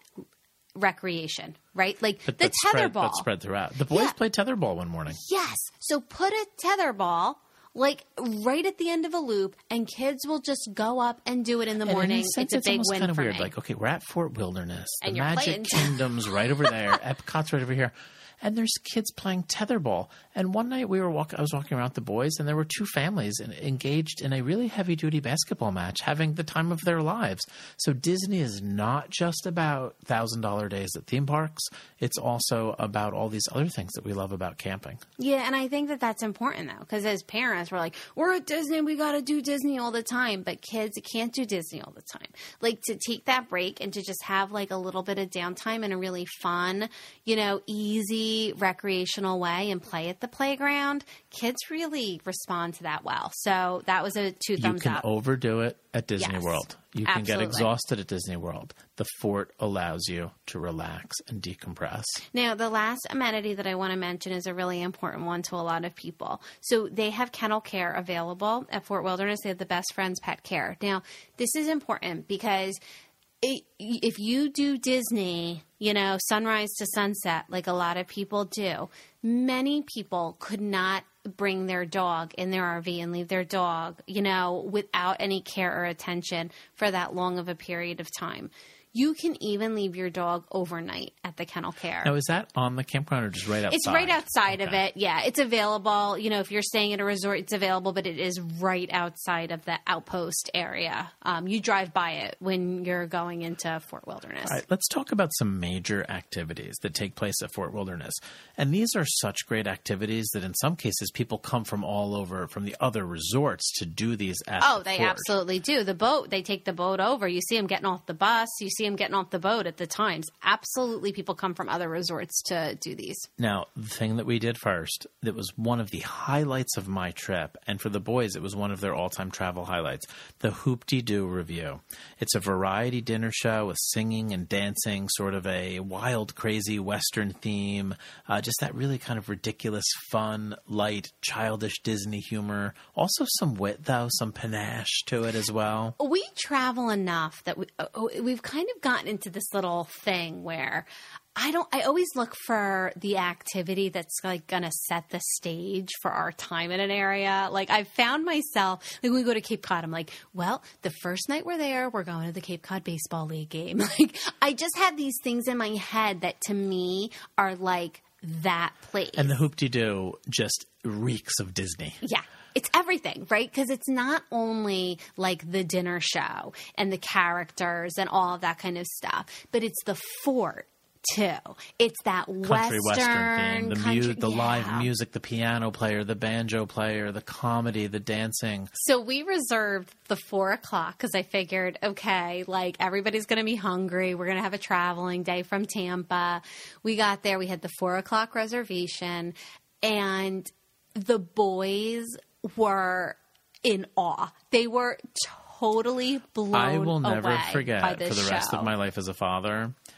recreation, right? Like But the that's spread, tetherball. but spread throughout. The boys Yeah. played tetherball one morning. Yes. So put a tetherball – like right at the end of a loop, and kids will just go up and do it in the And morning. in a sense, it's a it's big almost win kind of for weird. me. Like, okay, we're at Fort Wilderness. And the you're Magic playing. Kingdom's right over there. Epcot's right over here. And there's kids playing tetherball. And one night we were walking, I was walking around with the boys, and there were two families in, engaged in a really heavy-duty basketball match, having the time of their lives. So Disney is not just about one thousand dollars days at theme parks. It's also about all these other things that we love about camping. Yeah, and I think that that's important, though, because as parents, we're like, we're at Disney, we got to do Disney all the time. But kids can't do Disney all the time. Like, to take that break and to just have, like, a little bit of downtime in a really fun, you know, easy, recreational way and play at the playground, kids really respond to that well. So that was a two thumbs You can up. overdo it at Disney Yes, World. You can absolutely. get exhausted at Disney World. The fort allows you to relax and decompress. Now, the last amenity that I want to mention is a really important one to a lot of people. So they have kennel care available at Fort Wilderness. They have the Best Friends Pet Care. Now, this is important because it, if you do Disney, you know, sunrise to sunset, like a lot of people do, many people could not bring their dog in their R V and leave their dog, you know, without any care or attention for that long of a period of time. You can even leave your dog overnight at the kennel care. Now, is that on the campground or just right outside? It's right outside Okay. of it. Yeah, it's available. You know, if you're staying at a resort, it's available, but it is right outside of the outpost area. Um, you drive by it when you're going into Fort Wilderness. All right, let's talk about some major activities that take place at Fort Wilderness. And these are such great activities that in some cases people come from all over, from the other resorts to do these at Oh, the they fort. absolutely do. The boat, they take the boat over. You see them getting off the bus. You see them getting off the boat at the times. Absolutely, people come from other resorts to do these. Now, the thing that we did first, that was one of the highlights of my trip, and for the boys, it was one of their all-time travel highlights, the Hoop-Dee-Doo Review. It's a variety dinner show with singing and dancing, sort of a wild, crazy Western theme, uh, just that really kind of ridiculous, fun, light, childish Disney humor. Also some wit, though, some panache to it as well. We travel enough that we, uh, we've kind of gotten into this little thing where I don't, I always look for the activity that's like going to set the stage for our time in an area. Like I've found myself, like when we go to Cape Cod, I'm like, well, the first night we're there, we're going to the Cape Cod Baseball League game. Like I just have these things in my head that to me are like that place. And the Hoop-Dee-Doo just reeks of Disney. Yeah. It's everything, right? Because it's not only like the dinner show and the characters and all of that kind of stuff, but it's the fort too. It's that Country Western, Western theme, the, mu- country, the yeah. live music, the piano player, the banjo player, the comedy, the dancing. So we reserved the four o'clock because I figured, okay, like everybody's going to be hungry. We're going to have a traveling day from Tampa. We got there. We had the four o'clock reservation, and the boys were in awe. They were totally blown away. I will never by forget this for the rest show. of my life as a father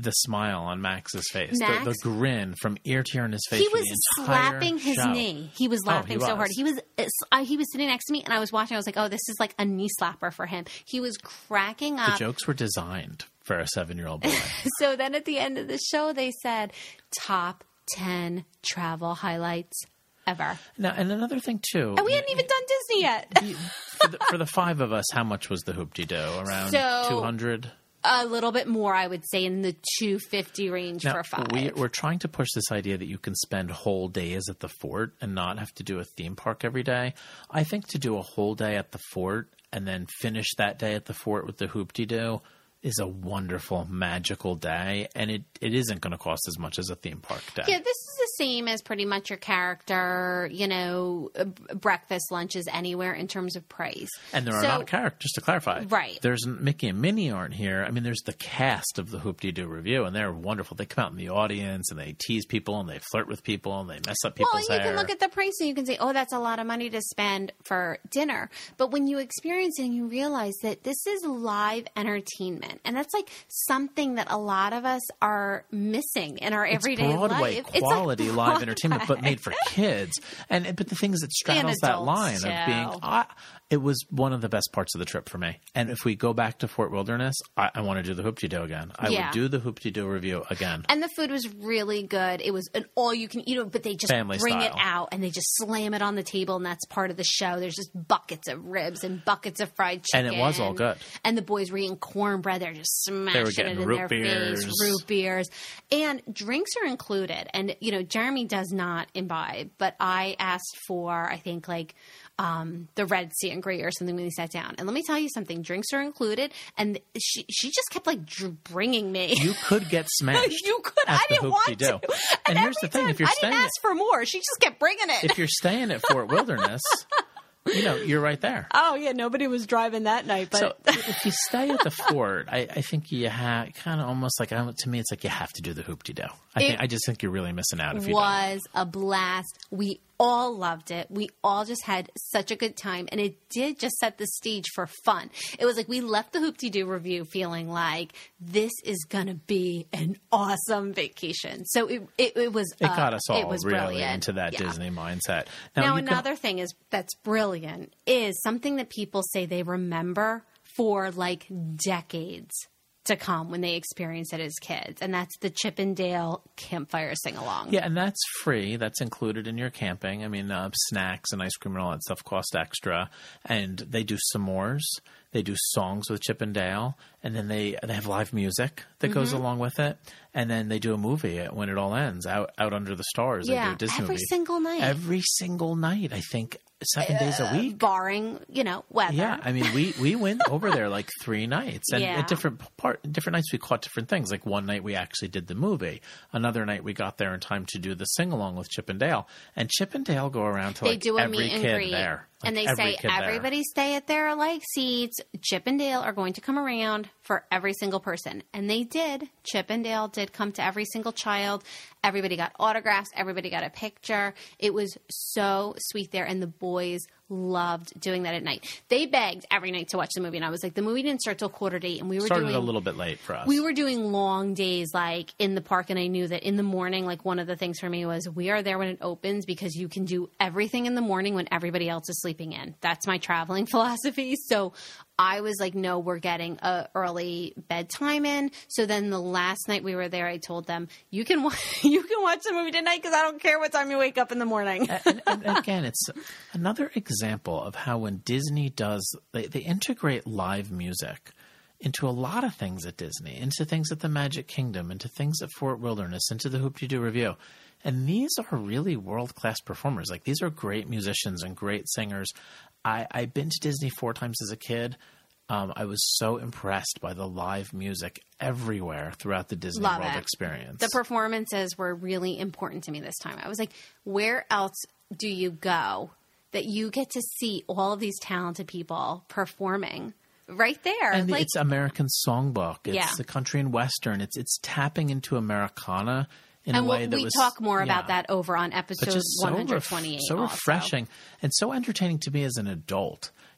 the smile on Max's face, Max, the, the grin from ear to ear in his face. He was the slapping his show. knee. He was laughing oh, he so was. hard. He was uh, he was sitting next to me, and I was watching. I was like, "Oh, this is like a knee slapper for him." He was cracking up. The jokes were designed for a seven-year-old boy. So then, at the end of the show, they said, "Top ten travel highlights ever." Now, and another thing too, and we hadn't even done Disney yet. for, the, for the five of us, how much was the Hoop-Dee-Doo? Around So- two hundred. A little bit more, I would say, in the two fifty range Now, for five. we, we're trying to push this idea that you can spend whole days at the fort and not have to do a theme park every day. I think to do a whole day at the fort and then finish that day at the fort with the Hoop-Dee-Doo is a wonderful, magical day, and it, it isn't going to cost as much as a theme park day. Yeah, this is the same as pretty much your character, you know, uh, breakfast, lunches, anywhere in terms of price. And there are So- not characters, just to clarify. Right. There's Mickey and Minnie aren't here. I mean, there's the cast of the Hoop-Dee-Doo Review, and they're wonderful. They come out in the audience, and they tease people, and they flirt with people, and they mess up people's Well, and you hair. can look at the price and you can say, oh, that's a lot of money to spend for dinner. But when you experience it and you realize that this is live entertainment, and that's like something that a lot of us are missing in our everyday it's Broadway life. quality it's like live entertainment, but made for kids. And but the thing is, it straddles that adults, line too. of being. I, it was one of the best parts of the trip for me. And if we go back to Fort Wilderness, I, I want to do the Hoop-Dee-Doo again. I Yeah. would do the Hoop-Dee-Doo Review again. And the food was really good. It was an all you can eat, but they just Family bring style. it out and they just slam it on the table, and that's part of the show. There's just buckets of ribs and buckets of fried chicken. And it was all good. And the boys were eating cornbread. They're just smashing it getting in root their beers. face. Root beers. And drinks are included. And, you know, Jeremy does not imbibe, but I asked for, I think, like um, the Red Sea and Grey or something when we sat down. And let me tell you something. Drinks are included. And she she just kept, like, dr- bringing me. You could get smashed. You could. at I the didn't want to. Hoop-Dee-Doo. And, And here's every the thing, time, if you're I staying didn't at- ask for more. She just kept bringing it. If you're staying at Fort Wilderness, you know, you're right there. Oh, yeah. Nobody was driving that night. But So if you stay at the fort, I, I think you have kind of almost like, I don't- to me, it's like you have to do the Hoop-Dee-Doo. I, It think, I just think you're really missing out if you don't. was a blast. We all loved it. We all just had such a good time. And it did just set the stage for fun. It was like we left the Hoop-Dee-Doo Review feeling like this is going to be an awesome vacation. So it it, it was It uh, got us all it was really brilliant. into that Yeah. Disney mindset. Now, you can- another thing is that's brilliant is something that people say they remember for like decades to come when they experience it as kids, and that's the Chip and Dale campfire sing-along. Yeah, and that's free. That's included in your camping. I mean, uh, snacks and ice cream and all that stuff cost extra. And they do s'mores. They do songs with Chip and Dale. And then they they have live music that Mm-hmm. goes along with it. And then they do a movie when it all ends, out out under the stars. They do Yeah, a Disney every movie. single night. Every single night, I think. Seven days a week. Barring, you know, weather. Yeah, I mean, we, we went over there like three nights, and Yeah. at different part, different nights we caught different things. Like one night we actually did the movie. Another night we got there in time to do the sing along with Chip and Dale. And Chip and Dale go around to They like do a every meet and kid greet, there, Like, and they every say kid there. everybody stay at their like seats. Chip and Dale are going to come around for every single person, and they did. Chip and Dale did come to every single child. Everybody got autographs. Everybody got a picture. It was so sweet there, and the boys loved doing that at night. They begged every night to watch the movie, and I was like, the movie didn't start till quarter to eight, and we were Started doing a little bit late for us. We were doing long days like in the park, and I knew that in the morning, like one of the things for me was we are there when it opens because you can do everything in the morning when everybody else is sleeping in. That's my traveling philosophy. So I was like, no, we're getting a early bedtime in. So then the last night we were there, I told them, you can watch, you can watch the movie tonight because I don't care what time you wake up in the morning. and, and again, it's another example of how when Disney does, they, they integrate live music into a lot of things at Disney, into things at the Magic Kingdom, into things at Fort Wilderness, into the Hoop-Dee-Doo Review. And these are really world-class performers. Like, these are great musicians and great singers. I, I've been to Disney four times as a kid. Um, I was so impressed by the live music everywhere throughout the Disney Love World it. experience. The performances were really important to me this time. I was like, where else do you go that you get to see all of these talented people performing right there? And like, it's American Songbook. It's Yeah. the country and western. It's it's tapping into Americana in and a way we'll, that we was talk more about yeah. that over on But episode just so one ref- twenty-eight. so also. refreshing and so entertaining to me as an adult.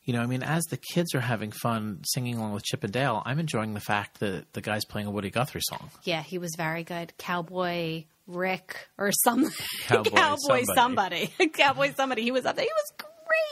You know, I mean, as the kids are having fun singing along with Chip and Dale, I'm enjoying the fact that the guy's playing a Woody Guthrie song. Yeah, he was very good. Cowboy Rick or some Cowboy, Cowboy somebody. somebody. Cowboy somebody. He was up there. He was great.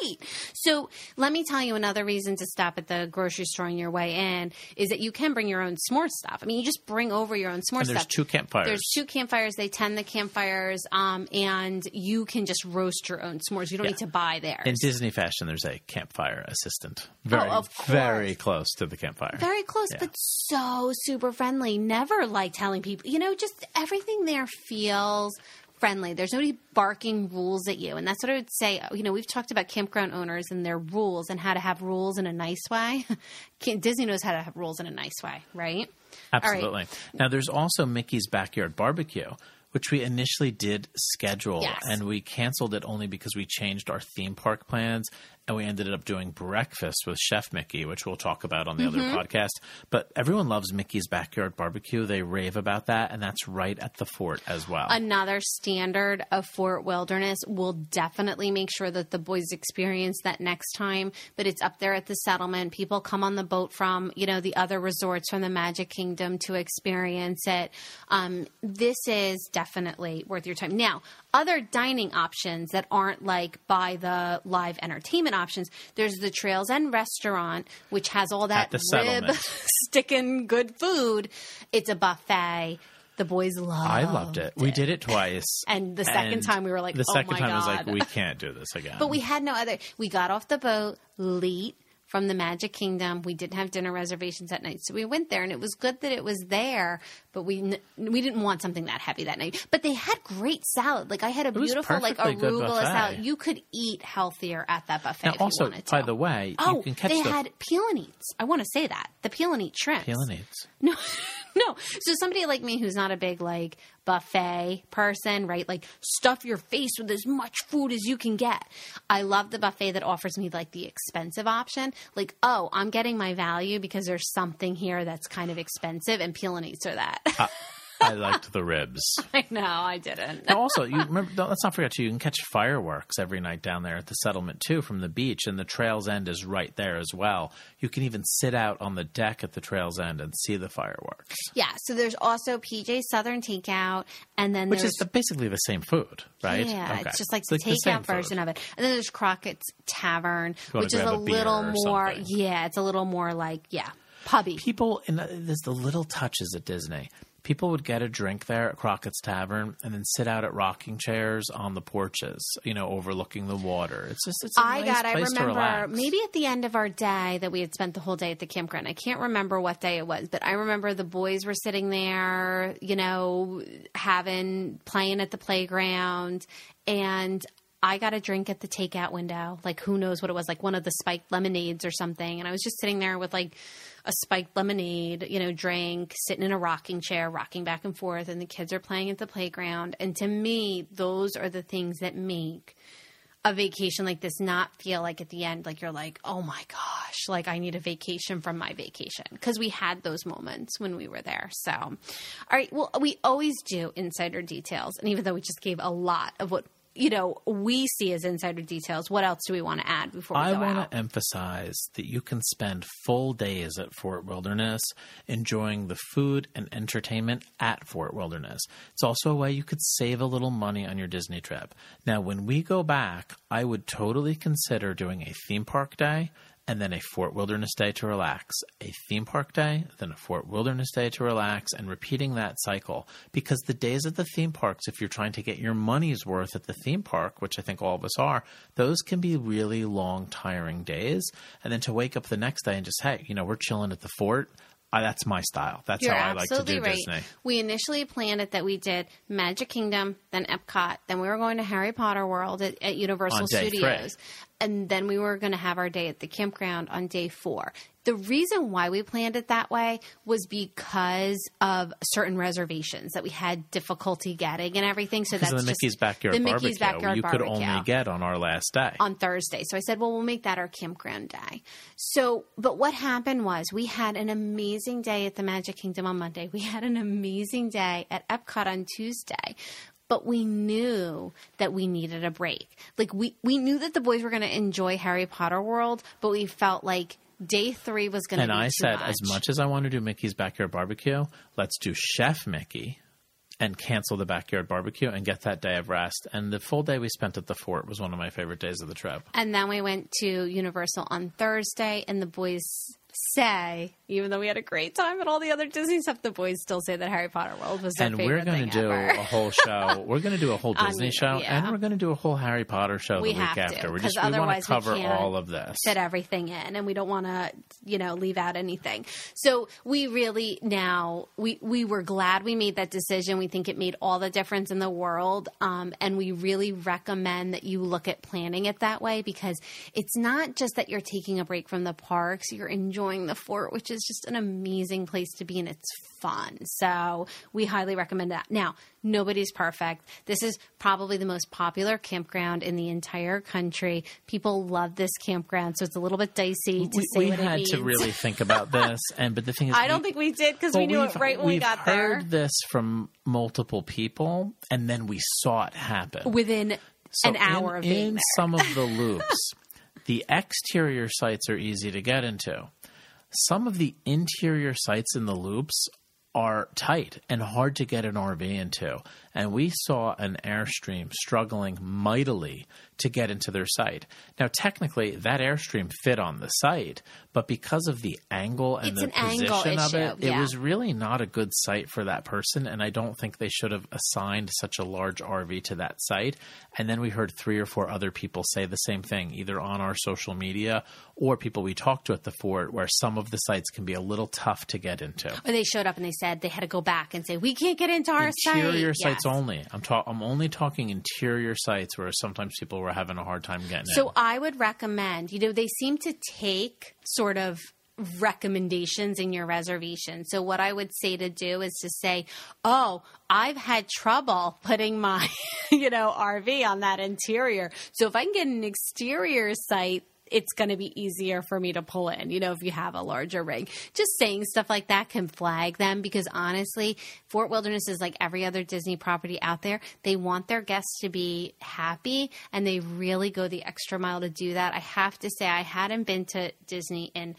So let me tell you another reason to stop at the grocery store on your way in is that you can bring your own s'more stuff. I mean, you just bring over your own s'more And there's stuff. two campfires. There's two campfires. They tend the campfires, um, and you can just roast your own s'mores. You don't Yeah. need to buy theirs. In Disney fashion, there's a campfire assistant. Very, Oh, of course. very close to the campfire. Very close, Yeah. but so super friendly. Never like telling people, you know, just everything there feels friendly. There's nobody barking rules at you. And that's what I would say. You know, we've talked about campground owners and their rules and how to have rules in a nice way. Disney knows how to have rules in a nice way, right? Absolutely. Now, there's also Mickey's Backyard Barbecue, which we initially did schedule, Yes. and we canceled it only because we changed our theme park plans, and we ended up doing breakfast with Chef Mickey, which we'll talk about on the Mm-hmm. other podcast. But everyone loves Mickey's Backyard Barbecue. They rave about that, and that's right at the fort as well. Another standard of Fort Wilderness. We'll definitely make sure that the boys experience that next time, but it's up there at the settlement. People come on the boat from, you know, the other resorts from the Magic Kingdom to experience it. Um, this is definitely worth your time. Now, other dining options that aren't like by the live entertainment options, there's the Trails End restaurant, which has all that At the rib settlement. sticking good food. It's a buffet. The boys loved I loved it. We did it twice. And the second and time we were like, the oh second my time was God. like, we can't do this again. But we had no other. We got off the boat late from the Magic Kingdom. We didn't have dinner reservations that night. So we went there, and it was good that it was there, but we n- we didn't want something that heavy that night. But they had great salad. Like, I had a was beautiful, like, perfectly good arugula buffet. salad. You could eat healthier at that buffet Now, if also, you wanted to. by the way, oh, you can catch they the had peel and eats. I want to say that. The peel and eat shrimps. peel and eats. No, no. So somebody like me who's not a big like buffet person, right? Like stuff your face with as much food as you can get. I love the buffet that offers me like the expensive option. Like, oh, I'm getting my value because there's something here that's kind of expensive, and peel and eats are that. Uh, I liked the ribs. I know, I didn't. Now, also, you remember, don't- let's not forget too, you can catch fireworks every night down there at the settlement too from the beach, and the Trails End is right there as well. You can even sit out on the deck at the Trails End and see the fireworks, Yeah, so there's also P J Southern Takeout, and then which there's is the, basically the same food, right? Yeah, Okay. it's just like It's the the same takeout version food. of it. And then there's Crockett's Tavern, You wanna which is grab a a beer little or more, something. yeah, it's a little more like, yeah, pubby. People, and there's the little touches at Disney. People would get a drink there at Crockett's Tavern and then sit out at rocking chairs on the porches, you know, overlooking the water. It's just, it's a I nice got, I place to remember relax. maybe at the end of our day that we had spent the whole day at the campground. I can't remember what day it was, but I remember the boys were sitting there, you know, having, playing at the playground, and I got a drink at the takeout window. Like, who knows what it was, like one of the spiked lemonades or something. And I was just sitting there with like a spiked lemonade, you know, drink, sitting in a rocking chair, rocking back and forth, and the kids are playing at the playground. And to me, those are the things that make a vacation like this not feel like at the end, like you're like, oh my gosh, like I need a vacation from my vacation. Because we had those moments when we were there. So, all right, well, we always do insider details. And even though we just gave a lot of what, you know, we see as insider details, what else do we want to add before we I go want out? to emphasize that you can spend full days at Fort Wilderness enjoying the food and entertainment at Fort Wilderness. It's also a way you could save a little money on your Disney trip. Now, when we go back, I would totally consider doing a theme park day and then a Fort Wilderness day to relax, a theme park day, then a Fort Wilderness day to relax, and repeating that cycle. Because the days at the theme parks, if you're trying to get your money's worth at the theme park, which I think all of us are, those can be really long, tiring days. And then to wake up the next day and just, hey, you know, we're chilling at the fort. Uh, that's my style. That's You're how I like to absolutely do right. Disney. We initially planned it that we did Magic Kingdom, then Epcot, then we were going to Harry Potter World at, at Universal On day Studios, three. and then we were going to have our day at the campground on day four. The reason why we planned it that way was because of certain reservations that we had difficulty getting and everything. So Because that's of the just Mickey's Backyard the Barbecue, Mickey's Backyard you Barbecue could only get on our last day. on Thursday. So I said, well, we'll make that our campground day. So, but what happened was we had an amazing day at the Magic Kingdom on Monday. We had an amazing day at Epcot on Tuesday. but we knew that we needed a break. Like we, we knew that the boys were going to enjoy Harry Potter World, but we felt like day three was going to be And I too said, much. as much as I want to do Mickey's Backyard Barbecue, let's do Chef Mickey and cancel the backyard barbecue and get that day of rest. And the full day we spent at the fort was one of my favorite days of the trip. And then we went to Universal on Thursday, and the boys say, even though we had a great time at all the other Disney stuff, the boys still say that Harry Potter World was their And favorite we're going thing to do ever. a whole show. We're going to do a whole Disney mean, show, yeah. and we're going to do a whole Harry Potter show We the week have to, after. We're 'cause just we want otherwise to we cover can't all of this. fit everything in, and we don't want to, you know, leave out anything. So we really now we we were glad we made that decision. We think it made all the difference in the world, um, and we really recommend that you look at planning it that way, because it's not just that you're taking a break from the parks; you're enjoying the fort, which is just an amazing place to be, and it's fun. So we highly recommend that. Now, nobody's perfect. This is probably the most popular campground in the entire country. People love this campground, so it's a little bit dicey to we say we what it had means. to really think about this, and but the thing is, I don't we, think we did, because well, we knew it we've- right when we we've got there. heard this from multiple people, and then we saw it happen Within So an hour in, of being in there. some of the loops, the exterior sites are easy to get into. Some of the interior sites in the loops are tight and hard to get an R V into. And we saw an Airstream struggling mightily to get into their site. Now, technically, that Airstream fit on the site, but because of the angle and It's the an angle position of issue, it, it yeah. was really not a good site for that person. And I don't think they should have assigned such a large R V to that site. And then we heard three or four other people say the same thing, either on our social media or people we talked to at the fort, where some of the sites can be a little tough to get into. Or they showed up and they said they had to go back and say, we can't get into our Interior site. sites only. I'm ta- I'm only talking interior sites where sometimes people were having a hard time getting So in. I would recommend, you know, they seem to take sort of recommendations in your reservation. So what I would say to do is to say, oh, I've had trouble putting my, you know, R V on that interior. So if I can get an exterior site, it's going to be easier for me to pull in, you know, if you have a larger rig. Just saying stuff like that can flag them, because honestly, Fort Wilderness is like every other Disney property out there. They want their guests to be happy, and they really go the extra mile to do that. I have to say, I hadn't been to Disney in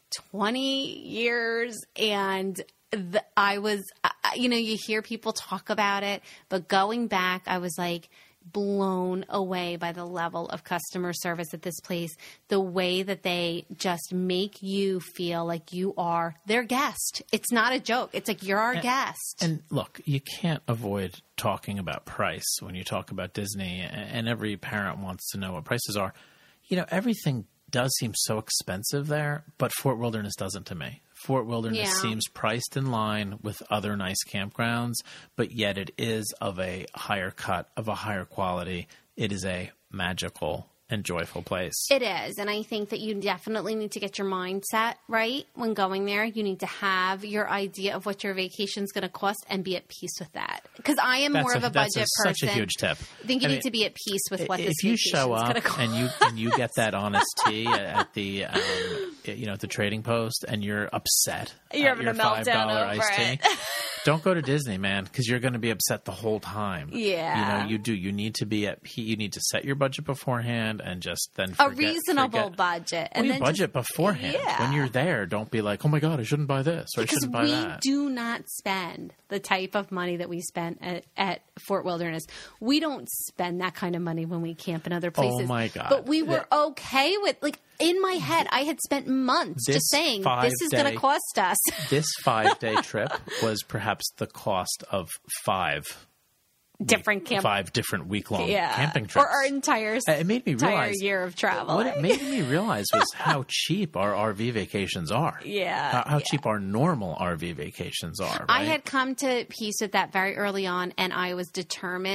twenty years, and the, I was, you know, you hear people talk about it, but going back, I was like, blown away by the level of customer service at this place, the way that they just make you feel like you are their guest. It's not a joke. It's like you're our And- guest. And look, you can't avoid talking about price when you talk about Disney, a- and every parent wants to know what prices are. You know, everything does seem so expensive there, but Fort Wilderness doesn't to me. Fort Wilderness Yeah. seems priced in line with other nice campgrounds, but yet it is of a higher cut, of a higher quality. It is a magical and joyful place. It is. And I think that you definitely need to get your mindset right when going there. You need to have your idea of what your vacation is going to cost and be at peace with that. Because I am That's more a, of a that's budget a, person. such a huge tip. I think you I need mean, to be at peace with what if this you vacation show is going up to cost. and you and you get that honest tea at the um, you know at the Trading Post, and you're upset You're at having your a five meltdown dollar over iced it. tea, don't go to Disney, man, because you're going to be upset the whole time. Yeah. you know you do. You need to be at. You need to set your budget beforehand, and just then a forget, reasonable forget, budget. Well, And you then budget just, beforehand. Yeah. When you're there, don't be like, oh my god, I shouldn't buy this or I Because shouldn't buy we that. do not spend the type of money that we spent at, at Fort Wilderness. We don't spend that kind of money when we camp in other places. Oh my God. But we were The- okay with, like, in my head, I had spent months This just saying, this is going five-day- to cost us. This five day trip was perhaps the cost of five. Different camp. five different week long yeah. camping trips. Or our entire, It made me entire realize year of travel. what it made me realize was how cheap our R V vacations are. Yeah, how, how yeah. cheap our normal R V vacations are. Right? I had come to peace with that very early on, and I was determined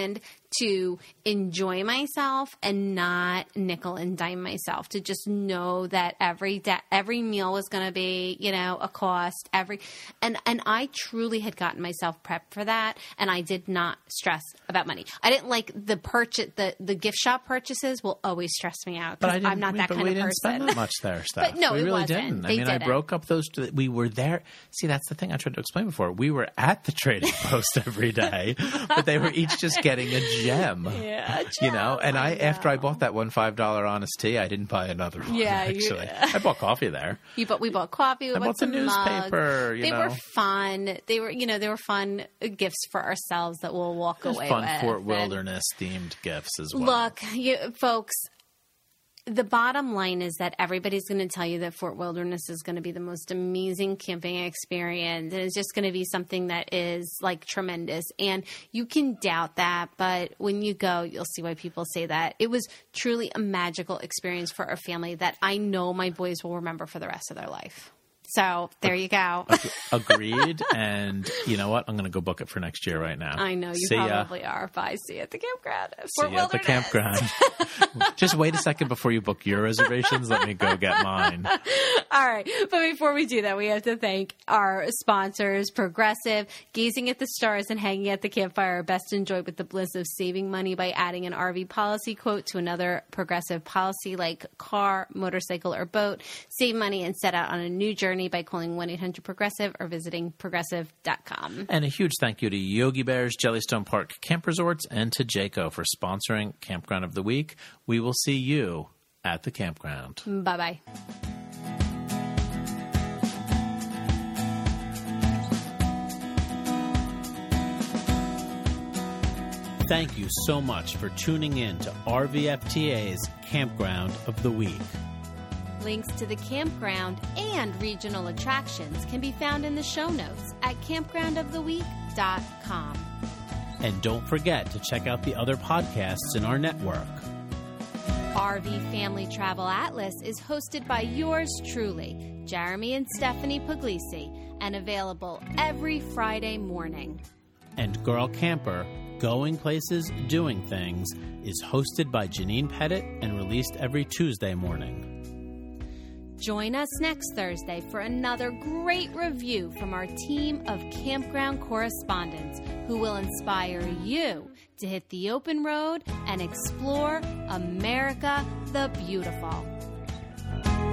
to enjoy myself and not nickel and dime myself, to just know that every da- every meal was going to be, you know, a cost. Every and and I truly had gotten myself prepped for that, and I did not stress about money. I didn't like the purchase, the the gift shop purchases will always stress me out because I'm not we, that but kind we of didn't person. Spend that much there, stuff. But no, we it really wasn't. didn't. They I mean, didn't. I broke up those. We were there. See, that's the thing I tried to explain before. We were at the Trading Post every day, but they were each just getting a gem. Yeah, a gem. You know, and I, I know. after I bought that one five dollar Honest Tea, I didn't buy another one. Yeah, you- actually, I bought coffee there. You bought, we bought coffee. We I bought, bought the some newspaper, mugs. you they know. were fun. They were, you know, they were fun gifts for ourselves that we'll walk There's away fun with. Fort And Wilderness themed gifts as well. Look, you, folks. The bottom line is that everybody's going to tell you that Fort Wilderness is going to be the most amazing camping experience. And it's just going to be something that is like tremendous. And you can doubt that, but when you go, you'll see why people say that. It was truly a magical experience for our family that I know my boys will remember for the rest of their life. So there you go. Agreed. And you know what? I'm going to go book it for next year right now. I know you See ya. probably are. Bye. See you at the campground. See you at the campground. Just wait a second before you book your reservations. Let me go get mine. All right. But before we do that, we have to thank our sponsors, Progressive. Gazing at the stars and hanging at the campfire are best enjoyed with the bliss of saving money by adding an R V policy quote to another Progressive policy like car, motorcycle, or boat. Save money and set out on a new journey by calling one eight hundred progressive or visiting progressive dot com. And a huge thank you to Yogi Bear's Jellystone Park Camp Resorts and to Jayco for sponsoring Campground of the Week. We will see you at the campground. Bye-bye. Thank you so much for tuning in to R V F T A's Campground of the Week. Links to the campground and regional attractions can be found in the show notes at campground of the week dot com. And don't forget to check out the other podcasts in our network. R V Family Travel Atlas is hosted by yours truly, Jeremy and Stephanie Puglisi, and available every Friday morning. And Girl Camper, Going Places, Doing Things, is hosted by Janine Pettit and released every Tuesday morning. Join us next Thursday for another great review from our team of campground correspondents who will inspire you to hit the open road and explore America the Beautiful.